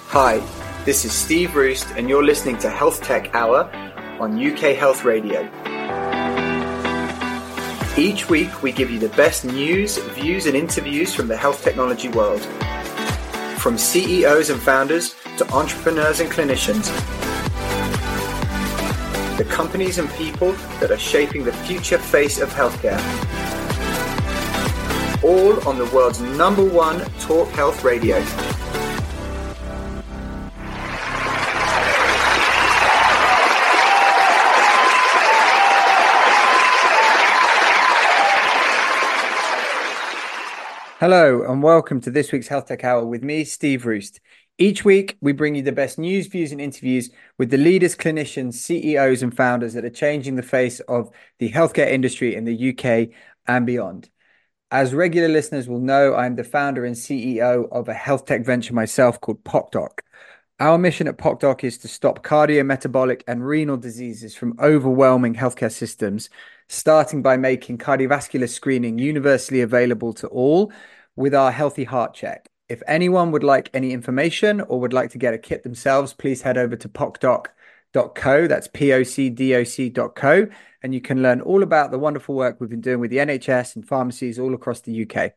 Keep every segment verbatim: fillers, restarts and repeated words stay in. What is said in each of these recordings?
Hi, this is Steve Roost, and you're listening to Health Tech Hour on U K Health Radio. Each week, we give you the best news, views, and interviews from the health technology world. From C E Os and founders to entrepreneurs and clinicians. The companies and people that are shaping the future face of healthcare. All on the world's number one talk health radio. Hello and welcome to this week's Health Tech Hour with me, Steve Roost. Each week, we bring you the best news, views, and interviews with the leaders, clinicians, C E Os, and founders that are changing the face of the healthcare industry in the U K and beyond. As regular listeners will know, I'm the founder and C E O of a health tech venture myself called PocDoc. Our mission at PocDoc is to stop cardiometabolic and renal diseases from overwhelming healthcare systems, starting by making cardiovascular screening universally available to all with our Healthy Heart Check. If anyone would like any information or would like to get a kit themselves, please head over to pocdoc dot co. That's P O C D O C dot co. And you can learn all about the wonderful work we've been doing with the N H S and pharmacies all across the U K.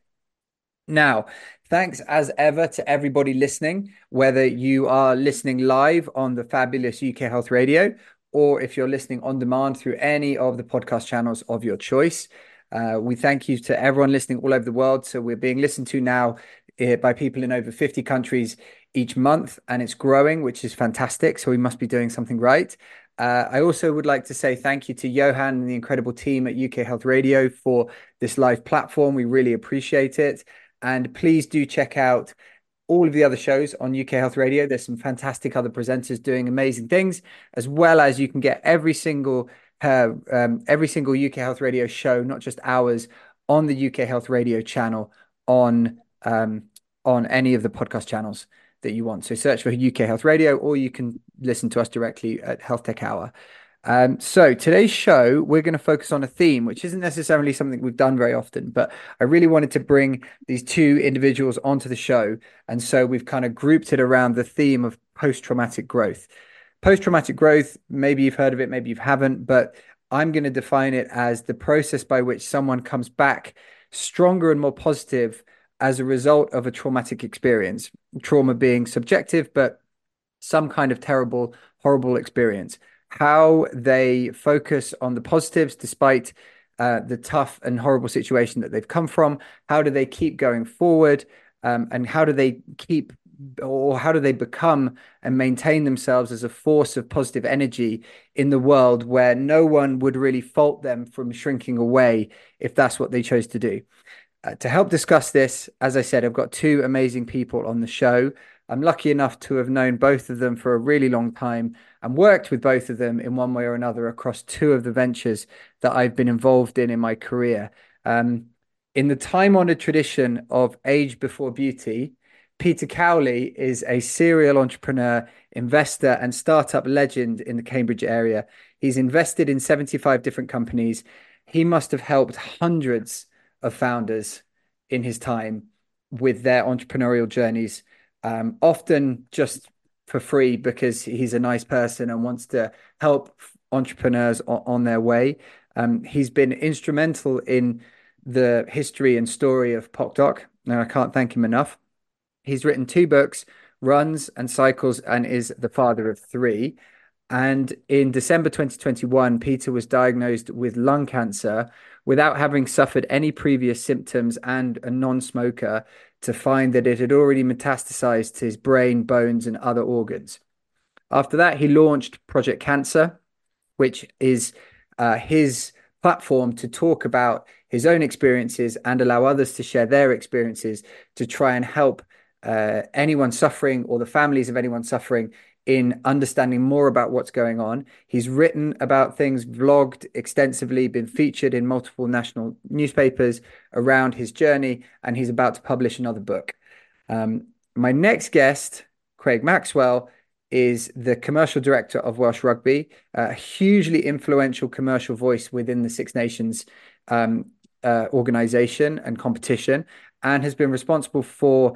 Now, thanks as ever to everybody listening, whether you are listening live on the fabulous U K Health Radio, or if you're listening on demand through any of the podcast channels of your choice. Uh, we thank you to everyone listening all over the world. So we're being listened to now uh, by people in over fifty countries each month, and it's growing, which is fantastic. So we must be doing something right. Uh, I also would like to say thank you to Johan and the incredible team at U K Health Radio for this live platform. We really appreciate it. And please do check out all of the other shows on U K Health Radio. There's some fantastic other presenters doing amazing things, as well as you can get every single uh, um, every single U K Health Radio show, not just ours, on the U K Health Radio channel on um, on any of the podcast channels that you want. So search for U K Health Radio, or you can listen to us directly at Health Tech Hour. Um, so today's show, we're going to focus on a theme, which isn't necessarily something we've done very often, but I really wanted to bring these two individuals onto the show. And so we've kind of grouped it around the theme of post-traumatic growth. Post-traumatic growth, maybe you've heard of it, maybe you haven't, but I'm going to define it as the process by which someone comes back stronger and more positive as a result of a traumatic experience. Trauma being subjective, but some kind of terrible, horrible experience. How they focus on the positives despite uh, the tough and horrible situation that they've come from. How do they keep going forward? Um, and how do they keep, or how do they become and maintain themselves as a force of positive energy in the world where no one would really fault them from shrinking away if that's what they chose to do? Uh, to help discuss this, as I said, I've got two amazing people on the show. I'm lucky enough to have known both of them for a really long time and worked with both of them in one way or another across two of the ventures that I've been involved in in my career. Um, in the time-honored tradition of age before beauty, Peter Cowley is a serial entrepreneur, investor, and startup legend in the Cambridge area. He's invested in seventy-five different companies. He must have helped hundreds of founders in his time with their entrepreneurial journeys. Um, often just for free because he's a nice person and wants to help entrepreneurs on, on their way. Um, he's been instrumental in the history and story of PocDoc, and I can't thank him enough. He's written two books, Runs and Cycles, and is the father of three. And in December twenty twenty-one, Peter was diagnosed with lung cancer without having suffered any previous symptoms and a non-smoker, to find that it had already metastasized to his brain, bones, and other organs. After that, he launched Project Cancer, which is uh, his platform to talk about his own experiences and allow others to share their experiences to try and help uh, anyone suffering or the families of anyone suffering in understanding more about what's going on. He's written about things, vlogged extensively, been featured in multiple national newspapers around his journey, and he's about to publish another book. Um, my next guest, Craig Maxwell, is the commercial director of Welsh Rugby, a hugely influential commercial voice within the Six Nations um, uh, organization and competition, and has been responsible for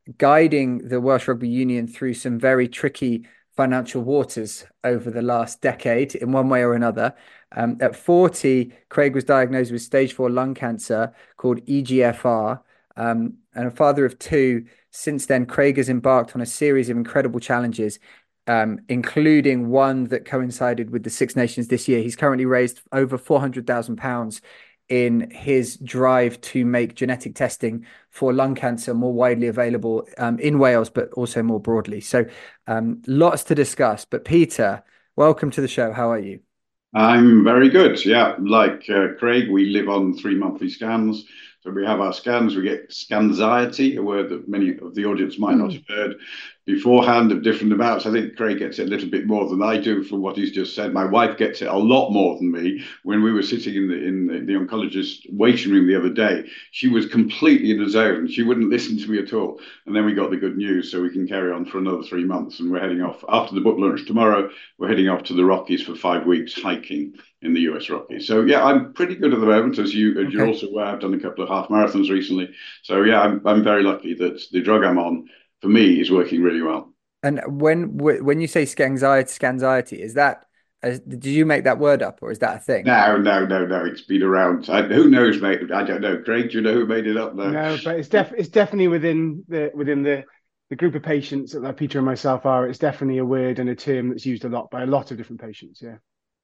guiding the Welsh Rugby Union through some very tricky financial waters over the last decade in one way or another. Um, at forty, Craig was diagnosed with stage four lung cancer called E G F R. Um, and a father of two, since then, Craig has embarked on a series of incredible challenges, um, including one that coincided with the Six Nations this year. He's currently raised over four hundred thousand pounds in his drive to make genetic testing for lung cancer more widely available um, in Wales, but also more broadly. So, um, lots to discuss. But Peter, welcome to the show. How are you? I'm very good. Yeah, like uh, Craig, we live on three monthly scans. So we have our scans. We get scanxiety, a word that many of the audience might not have heard beforehand of different amounts. I think Craig gets it a little bit more than I do from what he's just said. My wife gets it a lot more than me. When we were sitting in the in the, the oncologist waiting room the other day, she was completely in a zone. She wouldn't listen to me at all. And then we got the good news, so we can carry on for another three months. And we're heading off after the book launch tomorrow. We're heading off to the Rockies for five weeks hiking in the U S Rockies. So yeah, I'm pretty good at the moment, as you as you're Okay. also aware. I've done a couple of half marathons recently. So yeah, I'm I'm very lucky that the drug I'm on for me is working really well. And when when you say scanxiety, scanxiety, is that uh, did you make that word up or is that a thing? No, no, no, no. It's been around. I, who knows, mate? I don't know. Craig, do you know who made it up? No. No, but it's def it's definitely within the within the the group of patients that like Peter and myself are. It's definitely a word and a term that's used a lot by a lot of different patients. Yeah.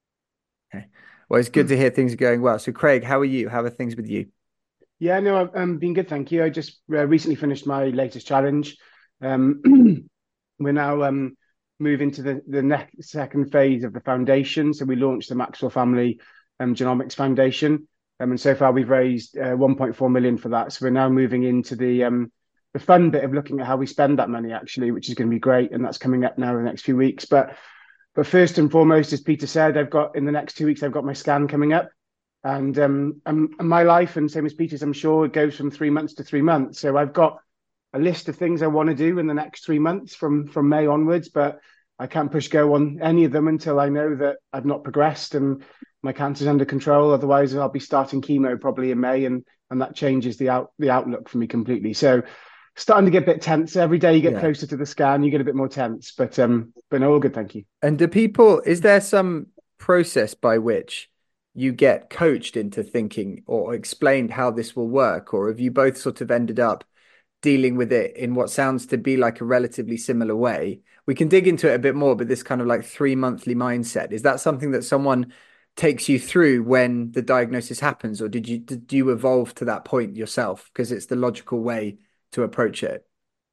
Okay. Well, it's good to hear things are going well. So, Craig, how are you? How are things with you? Yeah, no, I've um, been good, thank you. I just uh, recently finished my latest challenge. Um, we're now um, moving to the, the next second phase of the foundation. So we launched the Maxwell Family um, Genomics Foundation. Um, and so far we've raised uh, one point four million for that. So we're now moving into the um, the fun bit of looking at how we spend that money, actually, which is going to be great. And that's coming up now in the next few weeks. But but first and foremost, as Peter said, I've got in the next two weeks, I've got my scan coming up. And um, um, my life, and same as Peter's, I'm sure, it goes from three months to three months. So I've got a list of things I want to do in the next three months from from May onwards, but I can't push go on any of them until I know that I've not progressed and my cancer's under control. Otherwise, I'll be starting chemo probably in May, and and that changes the out the outlook for me completely. So starting to get a bit tense. Every day you get Yeah. closer to the scan, you get a bit more tense. But um, but no, all good, thank you. And do people, is there some process by which you get coached into thinking or explained how this will work? Or have you both sort of ended up dealing with it in what sounds to be like a relatively similar way? We can dig into it a bit more, but this kind of like three monthly mindset, is that something that someone takes you through when the diagnosis happens, or did you did you evolve to that point yourself? Because it's the logical way to approach it.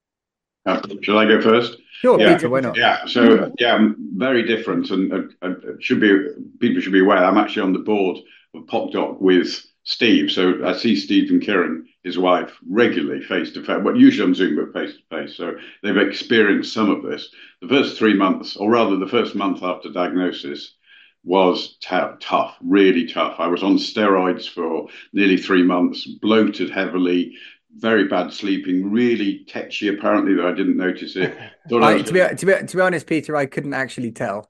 Uh, shall I go first? Sure, Yeah, you Yeah, Peter, go, why Peter. not? yeah. So yeah, I'm very different, and uh, uh, should be people should be aware. I'm actually on the board of PocDoc with Steve, so I see Steve and Kieran, his wife, regularly face to face. Well, usually on Zoom, but face to face. So they've experienced some of this. The first three months, or rather, the first month after diagnosis, was t- tough, really tough. I was on steroids for nearly three months, bloated heavily, very bad sleeping, really tetchy apparently, though I didn't notice it. Thought I I was to be going to be to be honest, Peter, I couldn't actually tell.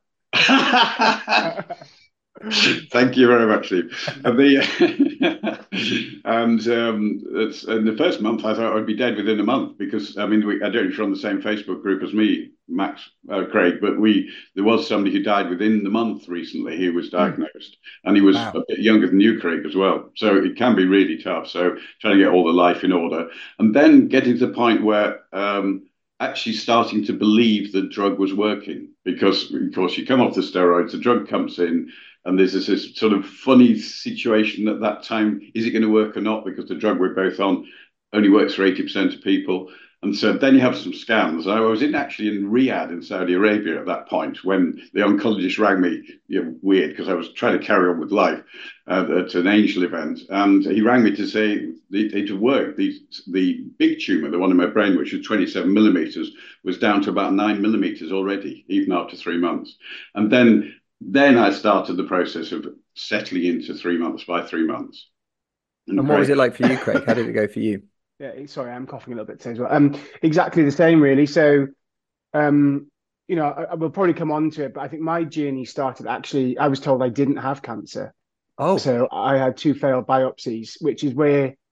to. Thank you very much, Steve. And the and um, it's in the first month I thought I'd be dead within a month because I mean we, I don't know if you're on the same Facebook group as me, Max, uh, Craig, but we there was somebody who died within the month recently. He was diagnosed, and he was a Wow. bit younger than you, Craig, as well. So it can be really tough. So trying to get all the life in order, and then getting to the point where um, actually starting to believe the drug was working because, of course, you come off the steroids, the drug comes in, and there's this, this sort of funny situation at that time. Is it going to work or not? Because the drug we're both on only works for eighty percent of people. And so then you have some scans. I was in actually in Riyadh in Saudi Arabia at that point when the oncologist rang me, you know, weird because I was trying to carry on with life uh, at an angel event. And he rang me to say it, it had worked. The, the big tumor, the one in my brain, which was twenty-seven millimeters, was down to about nine millimeters already, even after three months. And then, then I started the process of settling into three months by three months. And And what was Craig, it like for you, Craig? How did it go for you? Yeah, sorry, I'm coughing a little bit today as well. Um, exactly the same, really. So, um, you know, I, I will probably come on to it, but I think my journey started actually. I was told I didn't have cancer, Oh, so I had two failed biopsies, which is where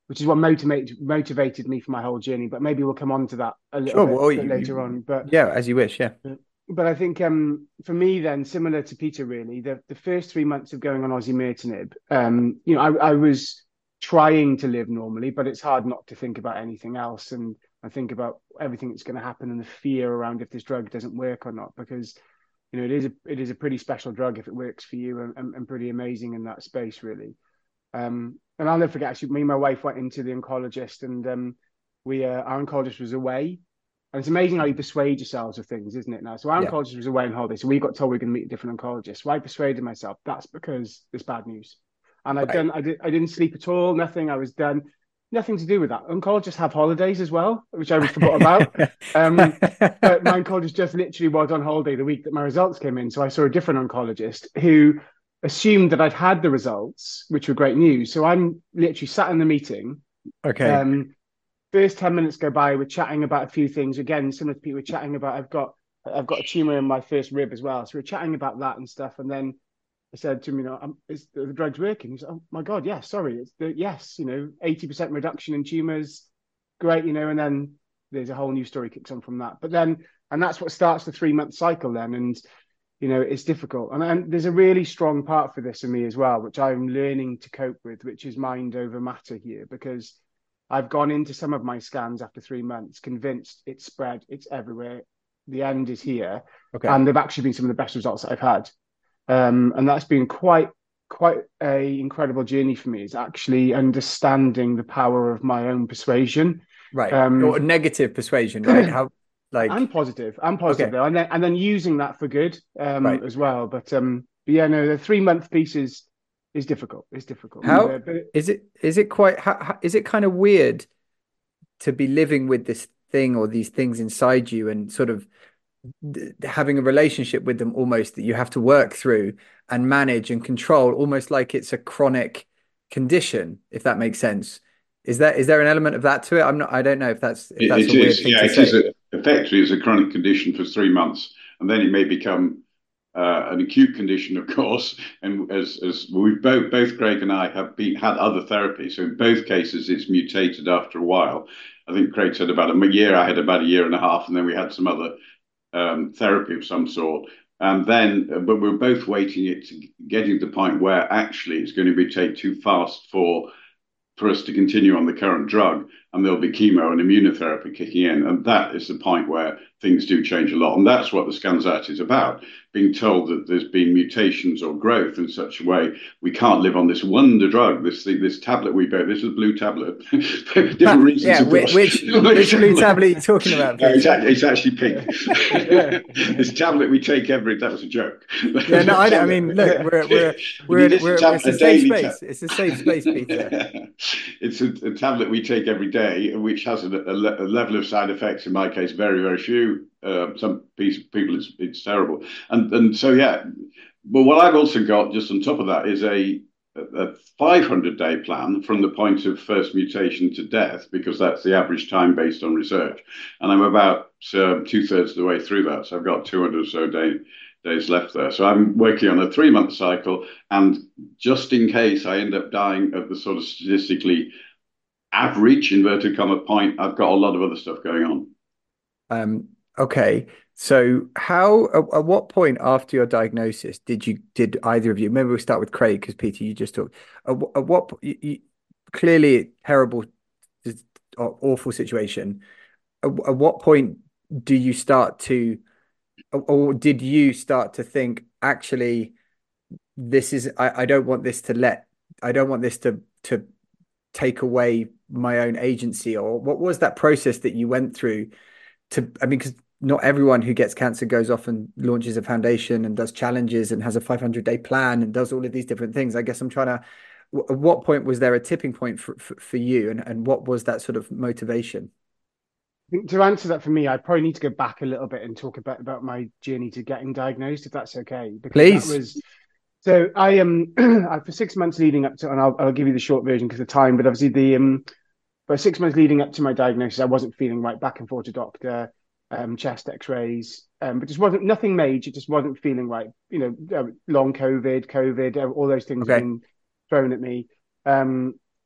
which is what motivated motivated me for my whole journey. But maybe we'll come on to that a little Sure. bit, Well, bit you, later you, on. But yeah, as you wish. Yeah. but I think um, for me then, similar to Peter, really, the, the first three months of going on osimertinib, um, you know, I, I was trying to live normally, but it's hard not to think about anything else. And I think about everything that's going to happen and the fear around if this drug doesn't work or not, because, you know, it is a, it is a pretty special drug if it works for you, and, and, and pretty amazing in that space, really. Um, and I'll never forget, actually, me and my wife went into the oncologist, and um, we, uh, our oncologist was away. And it's amazing how you persuade yourselves of things, isn't it? Now, so our Yeah. oncologist was away on holiday, so we got told we were going to meet a different oncologist. So I persuaded myself that's because there's bad news, and I'd Right. done. I did. I didn't sleep at all. Nothing. I was done. Nothing to do with that. Oncologists have holidays as well, which I forgot about. um, but my oncologist just literally was on holiday the week that my results came in, so I saw a different oncologist who assumed that I'd had the results, which were great news. So I'm literally sat in the meeting. Okay. Um, First ten minutes go by, we're chatting about a few things. Again, similar to Pete, we're chatting about I've got I've got a tumor in my first rib as well. So we're chatting about that and stuff. And then I said to him, you know, um, is the, the drug's working? He's like, oh my God, yeah, sorry. It's the yes, you know, eighty percent reduction in tumors. Great, you know, and then there's a whole new story kicks on from that. But then, and that's what starts the three-month cycle then. And, you know, it's difficult. And, and there's a really strong part for this in me as well, which I'm learning to cope with, which is mind over matter here, because I've gone into some of my scans after three months, convinced it's spread, it's everywhere, the end is here, Okay. and they've actually been some of the best results that I've had, um, and that's been quite, quite a incredible journey for me. Is actually understanding the power of my own persuasion, Right. um, Or negative persuasion, right? How, like, and positive, and positive Okay. though, and then and then using that for good, um, Right. as well. But um, but yeah, no, the three month piece is is difficult. It's difficult. how But, but is it? Is it quite? How, how, is it kind of weird to be living with this thing or these things inside you, and sort of d- having a relationship with them, almost that you have to work through and manage and control, almost like it's a chronic condition, if that makes sense? Is that is there an element of that to it? I'm not. I don't know if that's if It, that's it a weird is, thing yeah, to it is say. a, effectively is a chronic condition for three months, and then it may become uh, an acute condition, of course. And as as we both both Craig and I have been had other therapies, so in both cases it's mutated after a while. I think Craig said about a year. I had about a year and a half, and then we had some other um, therapy of some sort. And then, but we're both waiting it to getting to the point where actually it's going to be take too fast for for us to continue on the current drug, and there'll be chemo and immunotherapy kicking in. And that is the point where things do change a lot. And that's what the Scansat is about, being told that there's been mutations or growth in such a way we can't live on this wonder drug, this thing, this tablet we bought. This is a blue tablet. Different reasons, Yeah, of which course. which, which blue tablet are you talking about, No, it's, Peter? actually, it's actually pink. This tablet we take every. That was a joke. Yeah, no, I, I mean, look, we're we're we're, It is a we're tab- it's a a safe daily space. tab- It's a safe space, Peter. It's a, a tablet we take every day, which has a, a, le- a level of side effects. In my case, very, very few. Uh, some piece, people, it's it's terrible. And and so yeah. But what I've also got just on top of that is a a five hundred day plan from the point of first mutation to death, because that's the average time based on research. And I'm about uh, two thirds of the way through that, so I've got two hundred or so day, days left there. So I'm working on a three month cycle, and just in case I end up dying at the sort of statistically average inverted comma point, I've got a lot of other stuff going on. Um, okay. So how at, at what point after your diagnosis did you did either of you, maybe we'll start with Craig because Peter, you just talked at, wh- at what you, you, clearly terrible, dis- aw- awful situation. At, at what point do you start to, or or did you start to think, actually, this is I, I don't want this to let I don't want this to to take away my own agency? Or what was that process that you went through to, I mean, because not everyone who gets cancer goes off and launches a foundation and does challenges and has a five hundred day plan and does all of these different things. I guess I'm trying to, at what point was there a tipping point for, for, for you, and, and what was that sort of motivation? I think to answer that for me, I probably need to go back a little bit and talk about, about my journey to getting diagnosed, if that's okay. Because Please. that was so I am um, for six months leading up to, and I'll, I'll give you the short version because of time, but obviously the um, for six months leading up to my diagnosis, I wasn't feeling right, back and forth to doctor, um, chest X-rays, um, but just wasn't nothing major, just wasn't feeling right. You know, uh, long COVID, COVID, uh, all those things have Okay. been thrown at me. Um,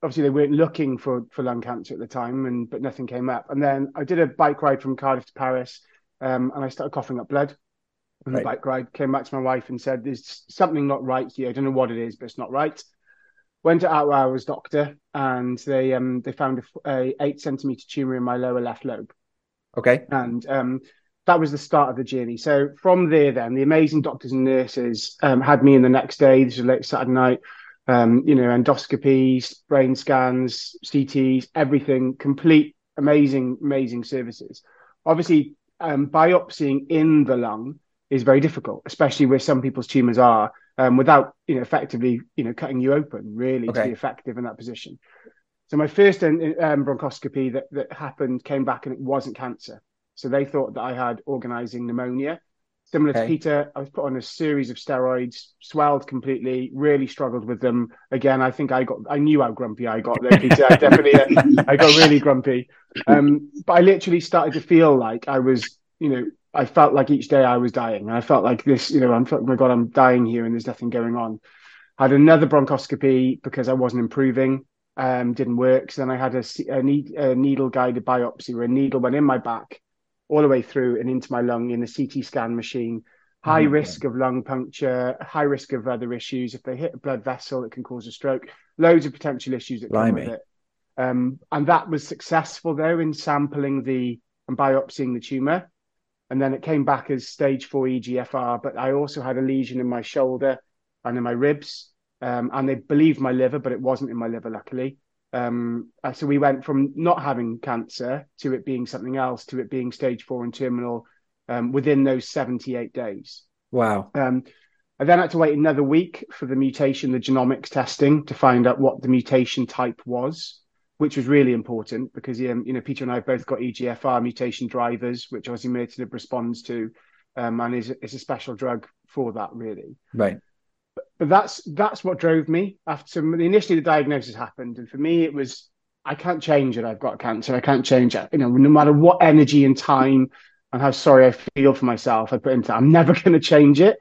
obviously they weren't looking for for lung cancer at the time, and but nothing came up. And then I did a bike ride from Cardiff to Paris, um, and I started coughing up blood on the Right. bike ride. Came back to my wife and said, "There's something not right here. I don't know what it is, but it's not right." Went to out hours doctor, and they um they found a, a eight centimeter tumor in my lower left lobe, Okay. and um that was the start of the journey. So from there, then the amazing doctors and nurses um, had me in the next day. This was late Saturday night. Um, you know, endoscopies, brain scans, C Ts, everything, complete, amazing, amazing services. Obviously, um, biopsying in the lung is very difficult, especially where some people's tumors are, um, without, you know, effectively, you know, cutting you open, really, to be Okay. effective in that position. So my first um, bronchoscopy that, that happened came back and it wasn't cancer. So they thought that I had organizing pneumonia. Similar to Okay. Peter, I was put on a series of steroids, swelled completely, really struggled with them. Again, I think I got, I knew how grumpy I got there, Peter. I definitely, uh, I got really grumpy. Um, but I literally started to feel like I was, you know, I felt like each day I was dying. And I felt like this, you know, I'm, oh my God, I'm dying here and there's nothing going on. I had another bronchoscopy because I wasn't improving, um, didn't work. So then I had a, a, a needle guided biopsy where a needle went in my back all the way through and into my lung in a C T scan machine. High Oh my risk God. of lung puncture, high risk of other issues. If they hit a blood vessel, it can cause a stroke. Loads of potential issues that come with Blimey. it. Um, and that was successful though in sampling the and biopsying the tumor. And then it came back as stage four E G F R. But I also had a lesion in my shoulder and in my ribs. Um, and they believed my liver, but it wasn't in my liver, luckily. Um, so we went from not having cancer to it being something else, to it being stage four and terminal um, within those seventy-eight days. Wow. Um, I then had to wait another week for the mutation, the genomics testing to find out what the mutation type was, which was really important because, um, you know, Peter and I have both got E G F R mutation drivers, which osimertinib responds to, um, and is, is a special drug for that, really. Right. But that's that's what drove me after initially the diagnosis happened. And for me, it was, I can't change it. I've got cancer. I can't change it. You know, no matter what energy and time and how sorry I feel for myself I put into it, I'm never going to change it.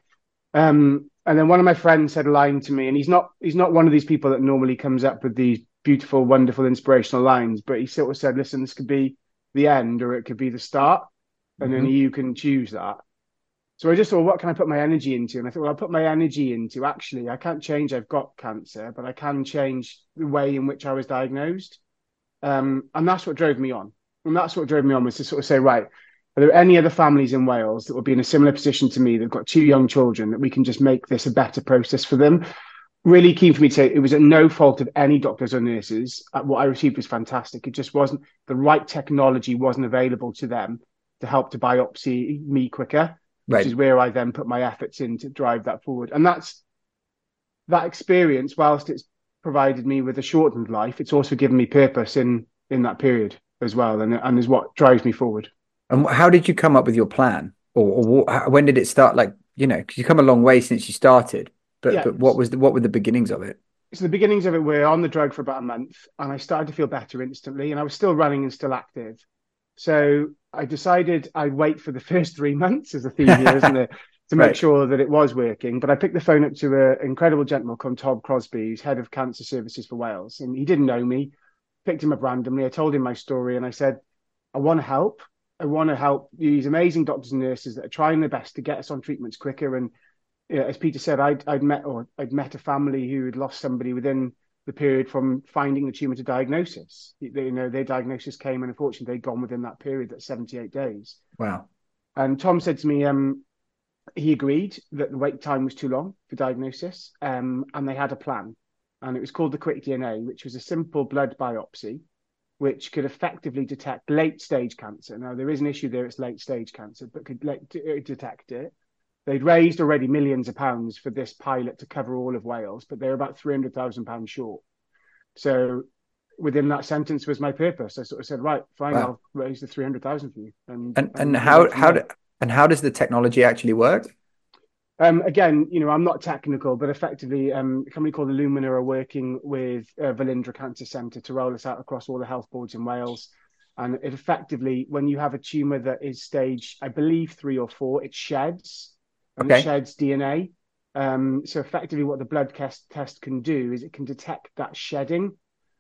Um, and then one of my friends said a line to me, and he's not he's not one of these people that normally comes up with these beautiful, wonderful, inspirational lines, but he sort of said, listen, this could be the end or it could be the start. And Mhm. then you can choose that. So I just thought, what can I put my energy into? And I thought, well, I'll put my energy into, actually, I can't change I've got cancer, but I can change the way in which I was diagnosed. Um, and that's what drove me on. And that's what drove me on was to sort of say, right, are there any other families in Wales that will be in a similar position to me? They've got two young children that we can just make this a better process for them. Really keen for me to say it was at no fault of any doctors or nurses. What I received was fantastic. It just wasn't, the right technology wasn't available to them to help to biopsy me quicker, which Right. is where I then put my efforts in to drive that forward. And that's that experience, whilst it's provided me with a shortened life, it's also given me purpose in in that period as well, and and is what drives me forward. And how did you come up with your plan, or, or wh- when did it start? Like, you know, because you come a long way since you started, but Yeah. but what was the, what were the beginnings of it? So the beginnings of it were on the drug for about a month, and I started to feel better instantly, and I was still running and still active. So I decided I'd wait for the first three months, as a theme here, isn't it, to make Right. sure that it was working. But I picked the phone up to an incredible gentleman called Tom Crosby, who's head of cancer services for Wales, and he didn't know me. Picked him up randomly. I told him my story, and I said, I want to help. I want to help these amazing doctors and nurses that are trying their best to get us on treatments quicker. And you know, as Peter said, I'd, I'd met or I'd met a family who had lost somebody within the period from finding the tumor to diagnosis. You know, their diagnosis came, and unfortunately, they'd gone within that period, that seventy-eight days. Wow. And Tom said to me, um, he agreed that the wait time was too long for diagnosis, um, and they had a plan. And it was called the Quick D N A, which was a simple blood biopsy, which could effectively detect late stage cancer. Now, there is an issue there, it's late stage cancer, but could let, detect it. They'd raised already millions of pounds for this pilot to cover all of Wales, but they're about three hundred thousand pounds short. So within that sentence was my purpose. I sort of said, right, fine, Wow. I'll raise the three hundred thousand for you. And And and and we how went from how there. do, and how does the technology actually work? Um, again, you know, I'm not technical, but effectively, um, a company called Illumina are working with uh, Velindre Cancer Centre to roll this out across all the health boards in Wales. And it effectively, when you have a tumour that is stage, I believe, three or four, it sheds, and it Okay. sheds D N A. Um, so effectively, what the blood test test can do is it can detect that shedding,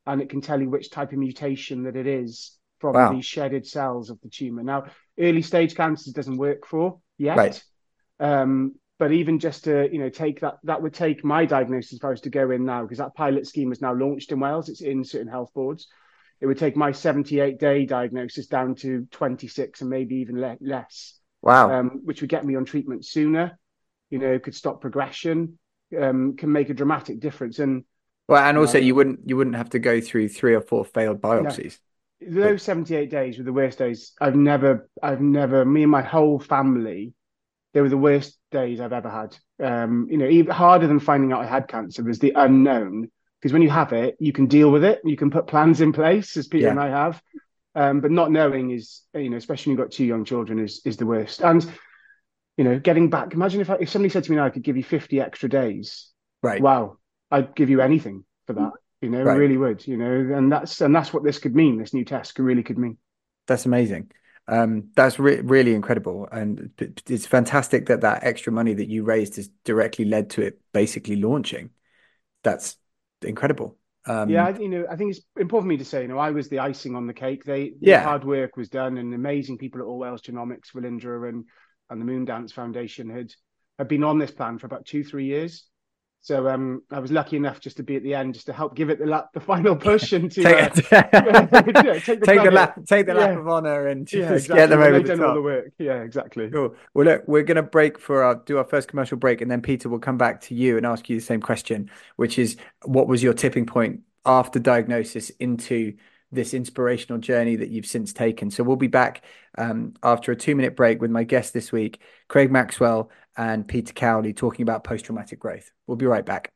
and it can tell you which type of mutation that it is from Wow. the shedded cells of the tumor. Now, early stage cancers doesn't work for yet. Right. Um, but even just to, you know, take that, that would take my diagnosis if I was to go in now, because that pilot scheme is now launched in Wales. It's in certain health boards. It would take my seventy-eight day diagnosis down to twenty-six and maybe even le- less, Wow. um, which would get me on treatment sooner, you know, could stop progression, um, can make a dramatic difference. And Well, and you also know, you wouldn't you wouldn't have to go through three or four failed no, biopsies. those seventy-eight days were the worst days. I've never, I've never, me and my whole family, they were the worst days I've ever had. Um, you know, even harder than finding out I had cancer was the unknown. Because when you have it, you can deal with it. You can put plans in place, as Peter Yeah. and I have. Um, but not knowing is, you know, especially when you've got two young children, is is the worst. And, you know, getting back, imagine if, I, if somebody said to me now, I could give you fifty extra days. Right. Wow, I'd give you anything for that, you know, Right. really would, you know, and that's and that's what this could mean. This new test could really could mean. That's amazing. Um, that's re really incredible. And it's fantastic that that extra money that you raised has directly led to it basically launching. That's incredible. Um, Yeah, you know, I think it's important for me to say, you know, I was the icing on the cake. They, the Yeah. hard work was done, and amazing people at All Wales Genomics, Wilindra, and and the Moondance Foundation had had been on this plan for about two, three years. So um, I was lucky enough just to be at the end, just to help give it the la the final push and to take, uh, yeah, take the, take the credit. lap, take the lap Yeah. of honor, and Yeah, just exactly. get them When over they've the done all the top. work. Yeah, exactly. Cool. Well, look, we're going to break for our do our first commercial break, and then Peter will come back to you and ask you the same question, which is, what was your tipping point after diagnosis into this inspirational journey that you've since taken? So we'll be back um, after a two minute break with my guest this week, Craig Maxwell and Peter Cowley, talking about post-traumatic growth. We'll be right back.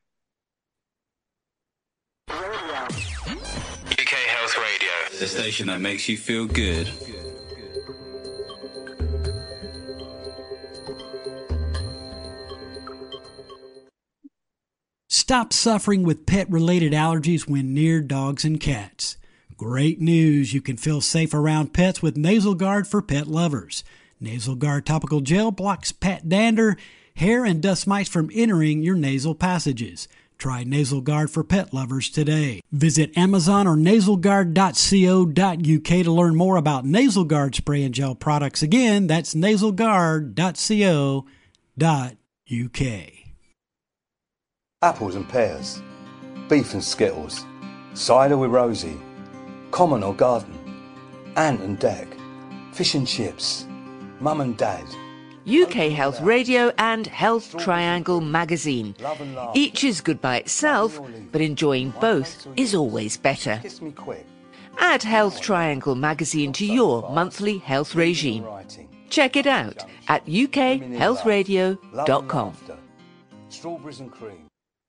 U K Health Radio, the station that makes you feel good. Stop suffering with pet-related allergies when near dogs and cats. Great news! You can feel safe around pets with Nasal Guard for pet lovers. Nasal Guard topical gel blocks pet dander, hair, and dust mites from entering your nasal passages. Try Nasal Guard for pet lovers today. Visit Amazon or nasal guard dot co dot U K to learn more about Nasal Guard spray and gel products. Again, that's nasal guard dot co dot U K. Apples and pears, beef and skittles, cider with Rosie, common or garden, ant and deck, fish and chips, mum and dad. U K Health Radio and Health Triangle magazine. Each is good by itself, but enjoying both is always better. Kiss me quick. Add Health Triangle magazine to your monthly health regime. Check it out at U K health radio dot com. Strawberries and cream.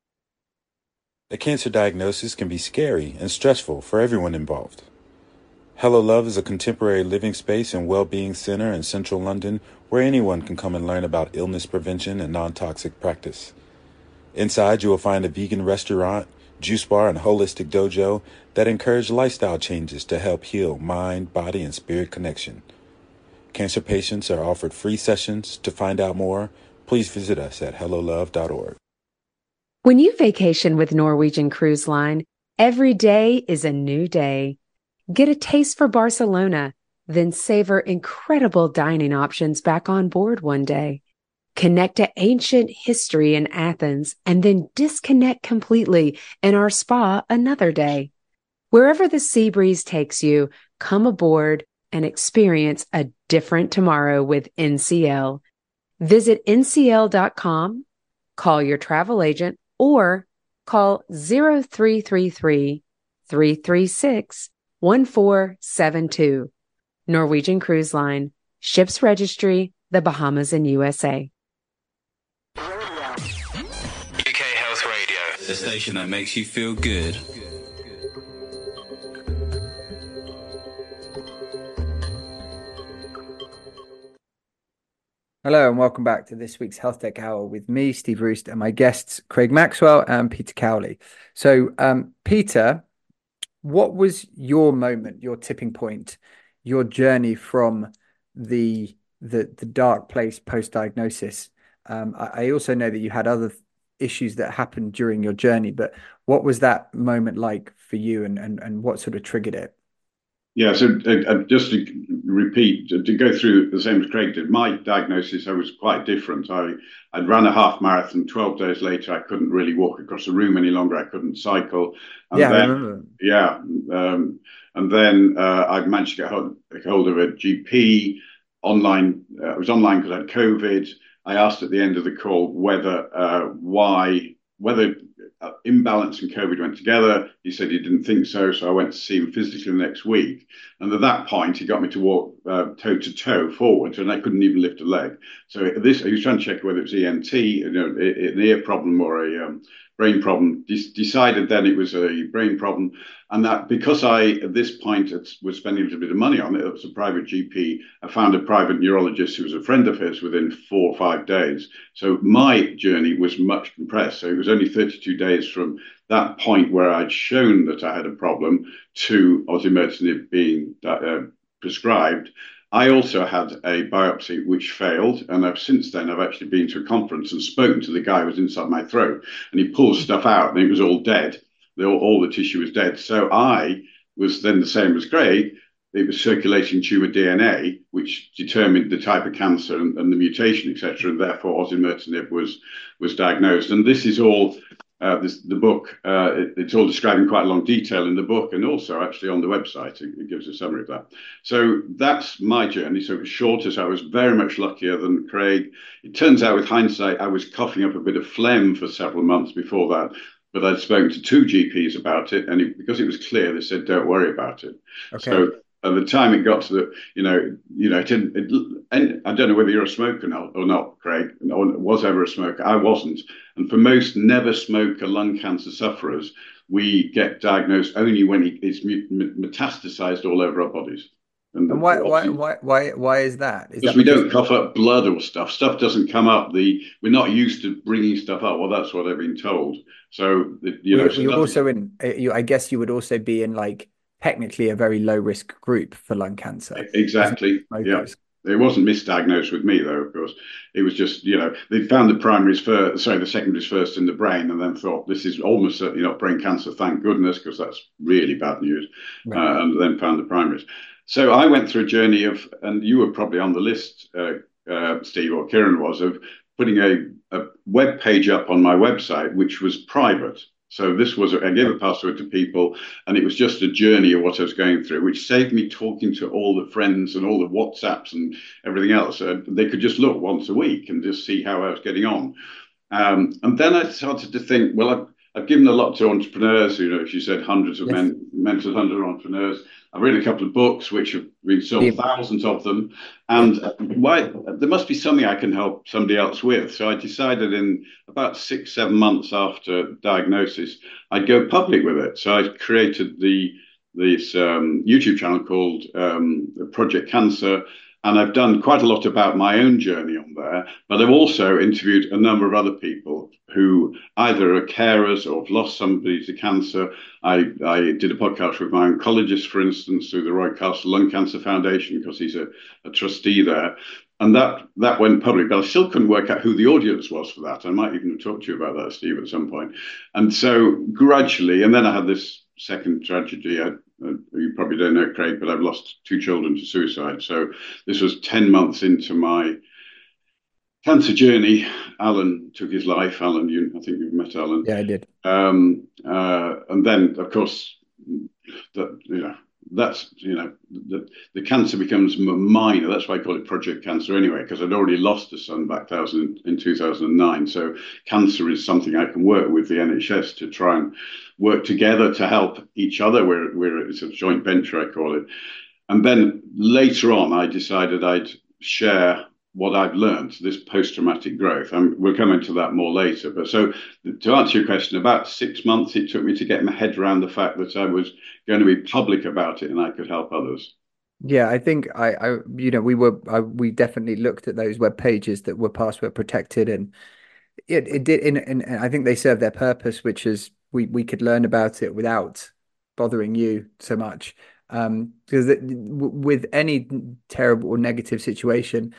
A cancer diagnosis can be scary and stressful for everyone involved. Hello Love is a contemporary living space and well-being center in central London where anyone can come and learn about illness prevention and non-toxic practice. Inside, you will find a vegan restaurant, juice bar, and holistic dojo that encourage lifestyle changes to help heal mind, body, and spirit connection. Cancer patients are offered free sessions. To find out more, please visit us at hello love dot org. When you vacation with Norwegian Cruise Line, every day is a new day. Get a taste for Barcelona, then savor incredible dining options back on board one day. Connect to ancient history in Athens, and then disconnect completely in our spa another day. Wherever the sea breeze takes you, come aboard and experience a different tomorrow with N C L. Visit N C L dot com, call your travel agent, or call zero three three three, three three six, one four seven two. Norwegian Cruise Line, Ships Registry, the Bahamas and U S A. U K Health Radio, the station that makes you feel good. Hello and welcome back to this week's Health Tech Hour with me, Steve Roost, and my guests, Craig Maxwell and Peter Cowley. So, um, Peter, what was your moment, your tipping point, your journey from the the, the dark place post-diagnosis? Um, I, I also know that you had other issues that happened during your journey, but what was that moment like for you, and and, and what sort of triggered it? Yeah, so uh, uh, just to repeat, to, to go through the same as Craig did, my diagnosis, I was quite different. I, I'd run a half marathon. twelve days later, I couldn't really walk across the room any longer. I couldn't cycle. And yeah, then, I remember. Yeah. Um, and then uh, I managed to get hold, hold of a G P online. Uh, I was online because I had COVID. I asked at the end of the call whether, uh, why, whether uh, imbalance and COVID went together. He said he didn't think so. So I went to see him physically the next week. And at that point, he got me to walk uh, toe to toe forward, and I couldn't even lift a leg. So this, he was trying to check whether it was E N T, you know, an ear problem or a um, brain problem. De- decided then it was a brain problem. And that because I, at this point, was spending a little bit of money on it, it was a private G P. I found a private neurologist who was a friend of his within four or five days. So my journey was much compressed. So it was only thirty-two days from that point where I'd shown that I had a problem to osimertinib being uh, prescribed. I also had a biopsy which failed, and I've since then I've actually been to a conference and spoken to the guy who was inside my throat, and he pulled stuff out, and it was all dead. All, all the tissue was dead. So I was then the same as Craig. It was circulating tumor D N A, which determined the type of cancer and, and the mutation, et cetera. And therefore, osimertinib was was diagnosed. And this is all. Uh, this, the book, uh, it, it's all described in quite a long detail in the book, and also actually on the website, it, it gives a summary of that. So that's my journey. So it was shorter, so I was very much luckier than Craig. It turns out with hindsight, I was coughing up a bit of phlegm for several months before that, but I'd spoken to two G Ps about it, and it, because it was clear, they said, don't worry about it. Okay. So at the time it got to the, you know, you know, it didn't, it, and I don't know whether you're a smoker now or not, Craig, or was ever a smoker. I wasn't. And for most never smoker lung cancer sufferers, we get diagnosed only when it, it's metastasized all over our bodies. And, and why, why, why, why, why is that? Is because that we because don't cough up blood or stuff. Stuff doesn't come up. The we're not used to bringing stuff up. Well, that's what I've been told. So you know, you're, so you're also in. You, I guess you would also be in like technically a very low risk group for lung cancer. Exactly. Yeah. It wasn't misdiagnosed with me, though, of course. It was just, you know, they found the primaries first, sorry, the secondaries first in the brain, and then thought this is almost certainly not brain cancer, thank goodness, because that's really bad news. Right. Uh, and then found the primaries. So I went through a journey of, and you were probably on the list, uh, uh, Steve, or Kieran was, of putting a, a web page up on my website, which was private. So this was, I gave a password to people, and it was just a journey of what I was going through, which saved me talking to all the friends and all the WhatsApps and everything else. Uh, they could just look once a week and just see how I was getting on. Um, and then I started to think, well, I've, I've given a lot to entrepreneurs. You know, as you said, hundreds of yes. men, mentored hundreds of entrepreneurs. I've written a couple of books, which have been sold, yeah. thousands of them. And why there must be something I can help somebody else with. So I decided in about six, seven months after diagnosis, I'd go public with it. So I created the this um, YouTube channel called um, Project Cancer. And I've done quite a lot about my own journey on there, but I've also interviewed a number of other people who either are carers or have lost somebody to cancer. I, I did a podcast with my oncologist, for instance, through the Roy Castle Lung Cancer Foundation, because he's a, a trustee there. And that, that went public, but I still couldn't work out who the audience was for that. I might even talk to you about that, Steve, at some point. And so gradually, and then I had this second tragedy. I, uh, you probably don't know, Craig, but I've lost two children to suicide. So this was ten months into my cancer journey. Alan took his life. Alan, you, I think you've met Alan. Yeah, I did. Um, uh, and then, of course, that you know, that's you know, the, the cancer becomes minor. That's why I call it Project Cancer anyway, because I'd already lost a son back thousand, in two thousand nine. So cancer is something I can work with the N H S to try and work together to help each other. We're, we're it's a joint venture, I call it. And then later on, I decided I'd share what I've learned, this post-traumatic growth. And we'll come into that more later. But so to answer your question, about six months it took me to get my head around the fact that I was going to be public about it and I could help others. Yeah, I think I, I you know, we were, I, we definitely looked at those web pages that were password protected, and it, it did, and, and I think they served their purpose, which is we, we could learn about it without bothering you so much. Um, because it, with any terrible or negative situation,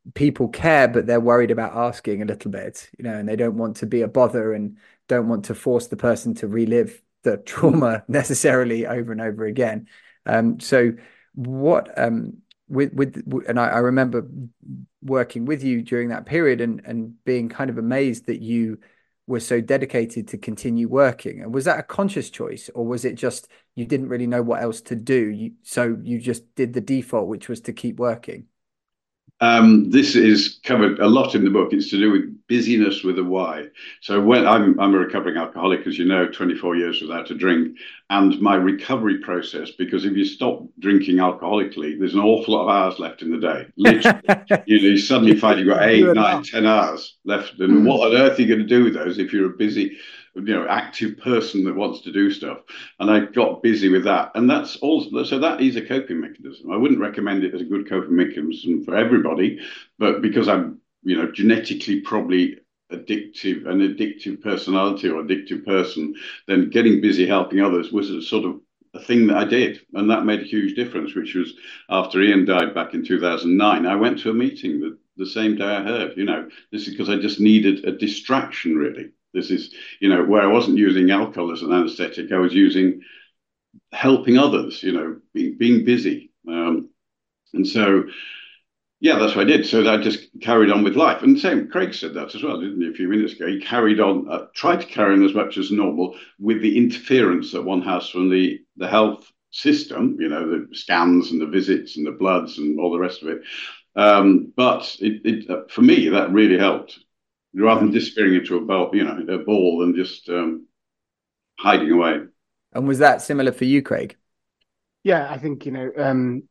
people care, but they're worried about asking a little bit, you know, and they don't want to be a bother and don't want to force the person to relive the trauma necessarily over and over again. Um, so what um, with with and I, I remember working with you during that period and and being kind of amazed that you were so dedicated to continue working. And was that a conscious choice, or was it just you didn't really know what else to do, you, so you just did the default, which was to keep working? Um, this is covered a lot in the book. It's to do with busyness with a Y. So when I'm, I'm a recovering alcoholic, as you know, twenty-four years without a drink, and my recovery process, because if you stop drinking alcoholically, there's an awful lot of hours left in the day. Literally, you know, you suddenly find you've got eight, nine, ten hours left. And what on earth are you going to do with those if you're a busy, you know, active person that wants to do stuff? And I got busy with that. And that's also, so that is a coping mechanism. I wouldn't recommend it as a good coping mechanism for everybody, but because I'm, you know, genetically probably addictive, an addictive personality or addictive person, then getting busy helping others was a sort of a thing that I did. And that made a huge difference, which was after Ian died back in two thousand nine, I went to a meeting the, the same day I heard, you know, this is because I just needed a distraction, really. This is, you know, where I wasn't using alcohol as an anesthetic, I was using helping others, you know, being, being busy. Um, and so, yeah, that's what I did. So I just carried on with life. And same, Craig said that as well, didn't he, a few minutes ago? He carried on, uh, tried to carry on as much as normal with the interference that one has from the, the health system, you know, the scans and the visits and the bloods and all the rest of it. Um, but it, it, uh, for me, that really helped. Rather than disappearing into a ball, you know, a ball and just um, hiding away. And was that similar for you, Craig? Yeah, I think, you know, um,